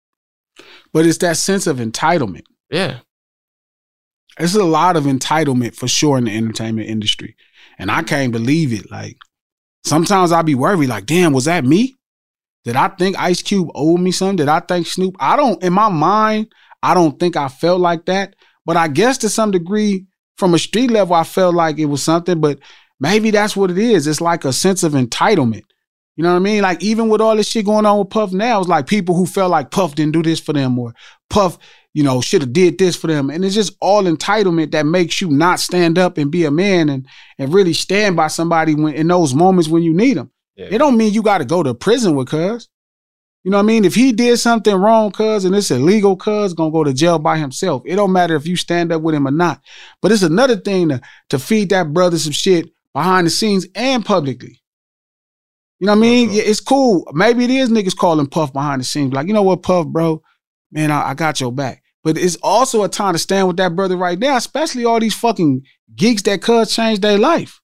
But it's that sense of entitlement. Yeah. There's a lot of entitlement for sure in the entertainment industry. And I can't believe it. Like, sometimes I'll be worried, like, damn, was that me? Did I think Ice Cube owed me something? Did I think Snoop? I don't, in my mind, I don't think I felt like that. But I guess to some degree, from a street level, I felt like it was something. But maybe that's what it is. It's like a sense of entitlement. You know what I mean? Like, even with all this shit going on with Puff now, it's like people who felt like Puff didn't do this for them, or Puff, you know, should have did this for them. And it's just all entitlement that makes you not stand up and be a man and, and really stand by somebody when in those moments when you need them. Yeah. It don't mean you got to go to prison with cuz. You know what I mean? If he did something wrong, cuz, and it's illegal, cuz, gonna go to jail by himself. It don't matter if you stand up with him or not. But it's another thing to, to feed that brother some shit behind the scenes and publicly. You know what I mean? Yeah, it's cool. Maybe it is niggas calling Puff behind the scenes. Like, you know what, Puff, bro? Man, I, I got your back. But it's also a time to stand with that brother right now, especially all these fucking geeks that cuz changed their life.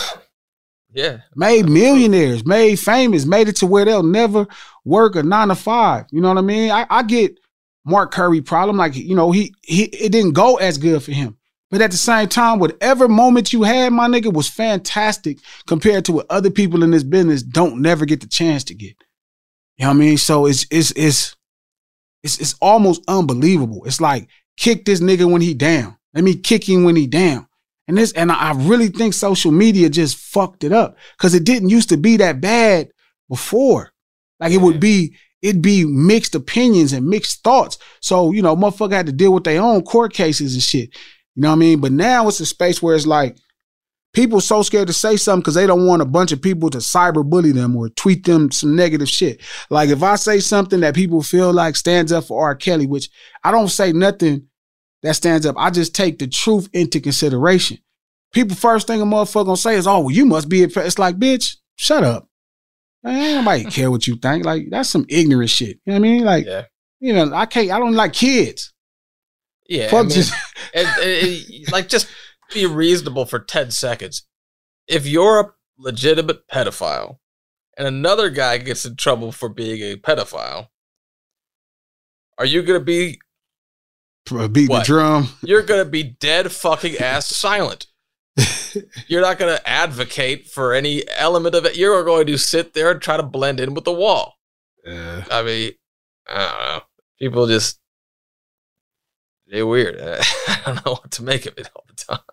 Yeah. Made millionaires, made famous, made it to where they'll never work a nine to five. You know what I mean? I, I get Mark Curry problem. Like, you know, he he it didn't go as good for him. But at the same time, whatever moment you had, my nigga, was fantastic compared to what other people in this business don't never get the chance to get. You know what I mean? So it's it's it's it's it's almost unbelievable. It's like, kick this nigga when he down. Let me kick him when he down. And this, and I really think social media just fucked it up, because it didn't used to be that bad before. Like, it would be, it'd be mixed opinions and mixed thoughts. So, you know, motherfucker had to deal with their own court cases and shit. You know what I mean? But now it's a space where it's like, people so scared to say something because they don't want a bunch of people to cyber bully them or tweet them some negative shit. Like, if I say something that people feel like stands up for R. Kelly, which I don't say nothing that stands up, I just take the truth into consideration. People first thing a motherfucker gonna say is, oh, well, you must be a pe-. It's like, bitch, shut up. Man, ain't nobody care what you think. Like, that's some ignorant shit. You know what I mean? Like, yeah. You know, I can't, I don't like kids. Yeah. Fuck I mean, just it, it, it, like, just be reasonable for ten seconds. If you're a legitimate pedophile and another guy gets in trouble for being a pedophile, are you gonna be beat the drum? You're gonna be dead fucking ass silent. You're not gonna advocate for any element of it. You're going to sit there and try to blend in with the wall. Yeah. I mean, I don't know. People just, they're weird. I don't know what to make of it all the time.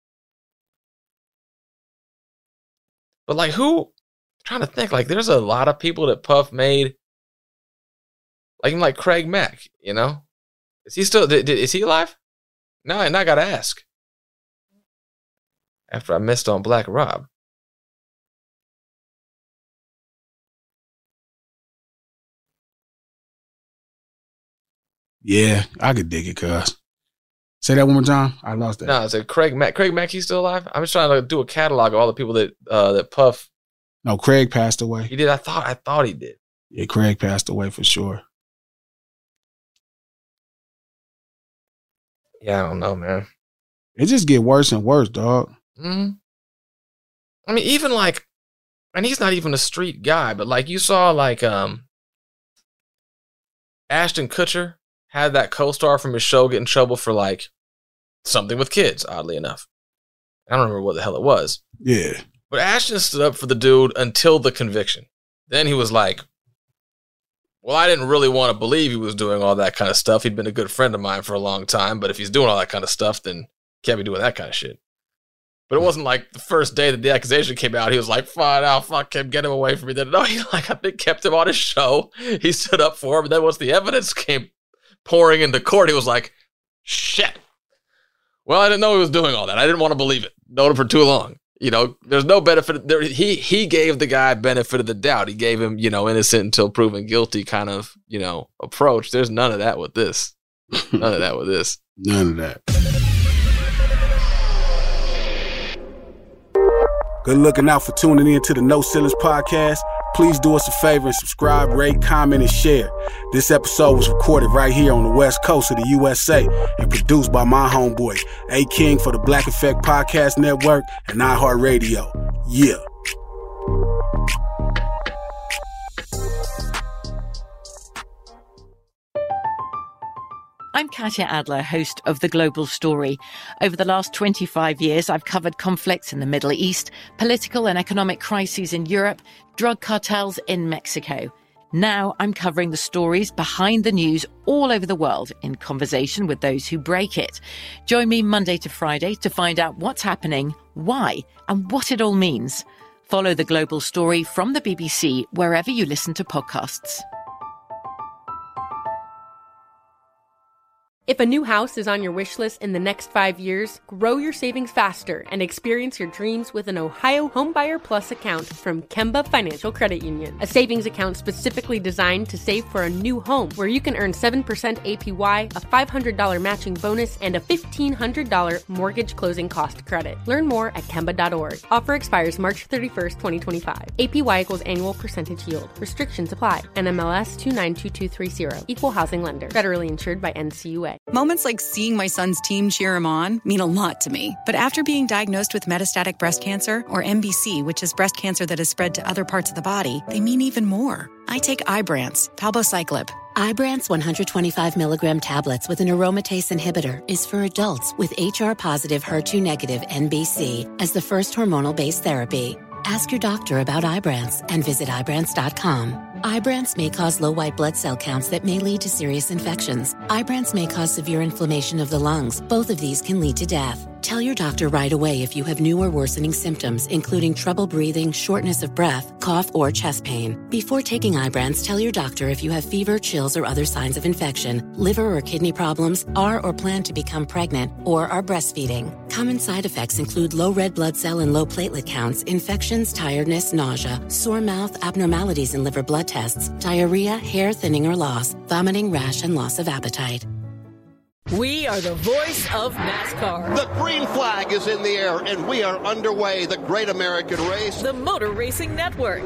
But like, who? I'm trying to think. Like, there's a lot of people that Puff made. Like, even like Craig Mack, you know? Is he still, is he alive? No, and I gotta ask. After I missed on Black Rob. Yeah, I could dig it, cuz. Say that one more time. I lost that. No, I said Craig Mack. Craig Mack, he's still alive? I'm just trying to do a catalog of all the people that uh, that Puff. No, Craig passed away. He did. I thought. I thought he did. Yeah, Craig passed away for sure. Yeah, I don't know, man. It just get worse and worse, dog. Mm-hmm. I mean, even like, and he's not even a street guy, but like you saw, like um, Ashton Kutcher had that co-star from his show get in trouble for like something with kids, oddly enough. I don't remember what the hell it was. Yeah. But Ashton stood up for the dude until the conviction. Then he was like, well, I didn't really want to believe he was doing all that kind of stuff. He'd been a good friend of mine for a long time, but if he's doing all that kind of stuff, then can't be doing that kind of shit. But it wasn't like the first day that the accusation came out, he was like, fine, I'll fuck him, get him away from me. Then no, he like, I think kept him on his show. He stood up for him. And then once the evidence came pouring into court, he was like, shit. Well, I didn't know he was doing all that. I didn't want to believe it. Known him for too long. You know, there's no benefit. There, he he gave the guy benefit of the doubt. He gave him, you know, innocent until proven guilty kind of, you know, approach. There's none of that with this. None of that with this. None of that. Good looking out for tuning in to the No Ceilings Podcast, please do us a favor and subscribe, rate, comment, and share. This episode was recorded right here on the west coast of the U S A and produced by my homeboy, A. King, for the Black Effect Podcast Network and iHeartRadio. Yeah. I'm Katya Adler, host of The Global Story. Over the last twenty-five years, I've covered conflicts in the Middle East, political and economic crises in Europe, drug cartels in Mexico. Now I'm covering the stories behind the news all over the world in conversation with those who break it. Join me Monday to Friday to find out what's happening, why, and what it all means. Follow The Global Story from the B B C wherever you listen to podcasts. If a new house is on your wish list in the next five years, grow your savings faster and experience your dreams with an Ohio Homebuyer Plus account from Kemba Financial Credit Union. A savings account specifically designed to save for a new home where you can earn seven percent A P Y, a five hundred dollars matching bonus, and a fifteen hundred dollars mortgage closing cost credit. Learn more at Kemba dot org. Offer expires March thirty-first, twenty twenty-five. A P Y equals annual percentage yield. Restrictions apply. N M L S two nine two two three zero. Equal housing lender. Federally insured by N C U A. Moments like seeing my son's team cheer him on mean a lot to me. But after being diagnosed with metastatic breast cancer, or M B C, which is breast cancer that has spread to other parts of the body, they mean even more. I take Ibrance, palbociclib. Ibrance one hundred twenty-five milligram tablets with an aromatase inhibitor is for adults with H R-positive, H E R two negative N B C as the first hormonal-based therapy. Ask your doctor about Ibrance and visit Ibrance dot com. Ibrance may cause low white blood cell counts that may lead to serious infections. Ibrance may cause severe inflammation of the lungs. Both of these can lead to death. Tell your doctor right away if you have new or worsening symptoms, including trouble breathing, shortness of breath, cough, or chest pain. Before taking Ibrance, tell your doctor if you have fever, chills, or other signs of infection, liver or kidney problems, are or plan to become pregnant, or are breastfeeding. Common side effects include low red blood cell and low platelet counts, infections, tiredness, nausea, sore mouth, abnormalities in liver blood tests, diarrhea, hair thinning or loss, vomiting, rash, and loss of appetite. We are the voice of NASCAR. The green flag is in the air, and we are underway. The Great American Race. The Motor Racing Network.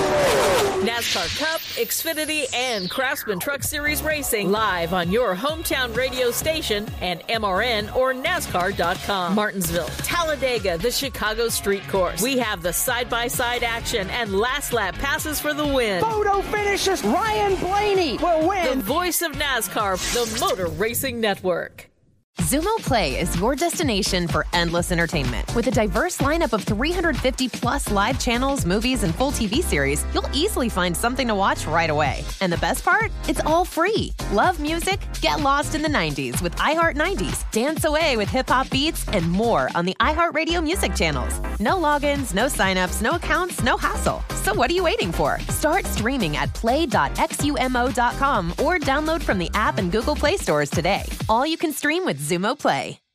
NASCAR Cup, Xfinity, and Craftsman Truck Series Racing live on your hometown radio station and M R N or NASCAR dot com. Martinsville, Talladega, the Chicago Street Course. We have the side-by-side action and last lap passes for the win. Photo finishes. Ryan Blaney will win. The voice of NASCAR, the Motor Racing Network. Xumo Play is your destination for endless entertainment. With a diverse lineup of three hundred fifty plus live channels, movies, and full T V series, you'll easily find something to watch right away. And the best part? It's all free. Love music? Get lost in the nineties with iHeart nineties. Dance away with hip-hop beats and more on the iHeartRadio music channels. No logins, no signups, no accounts, no hassle. So what are you waiting for? Start streaming at play dot xumo dot com or download from the app and Google Play stores today. All you can stream with Xumo Play.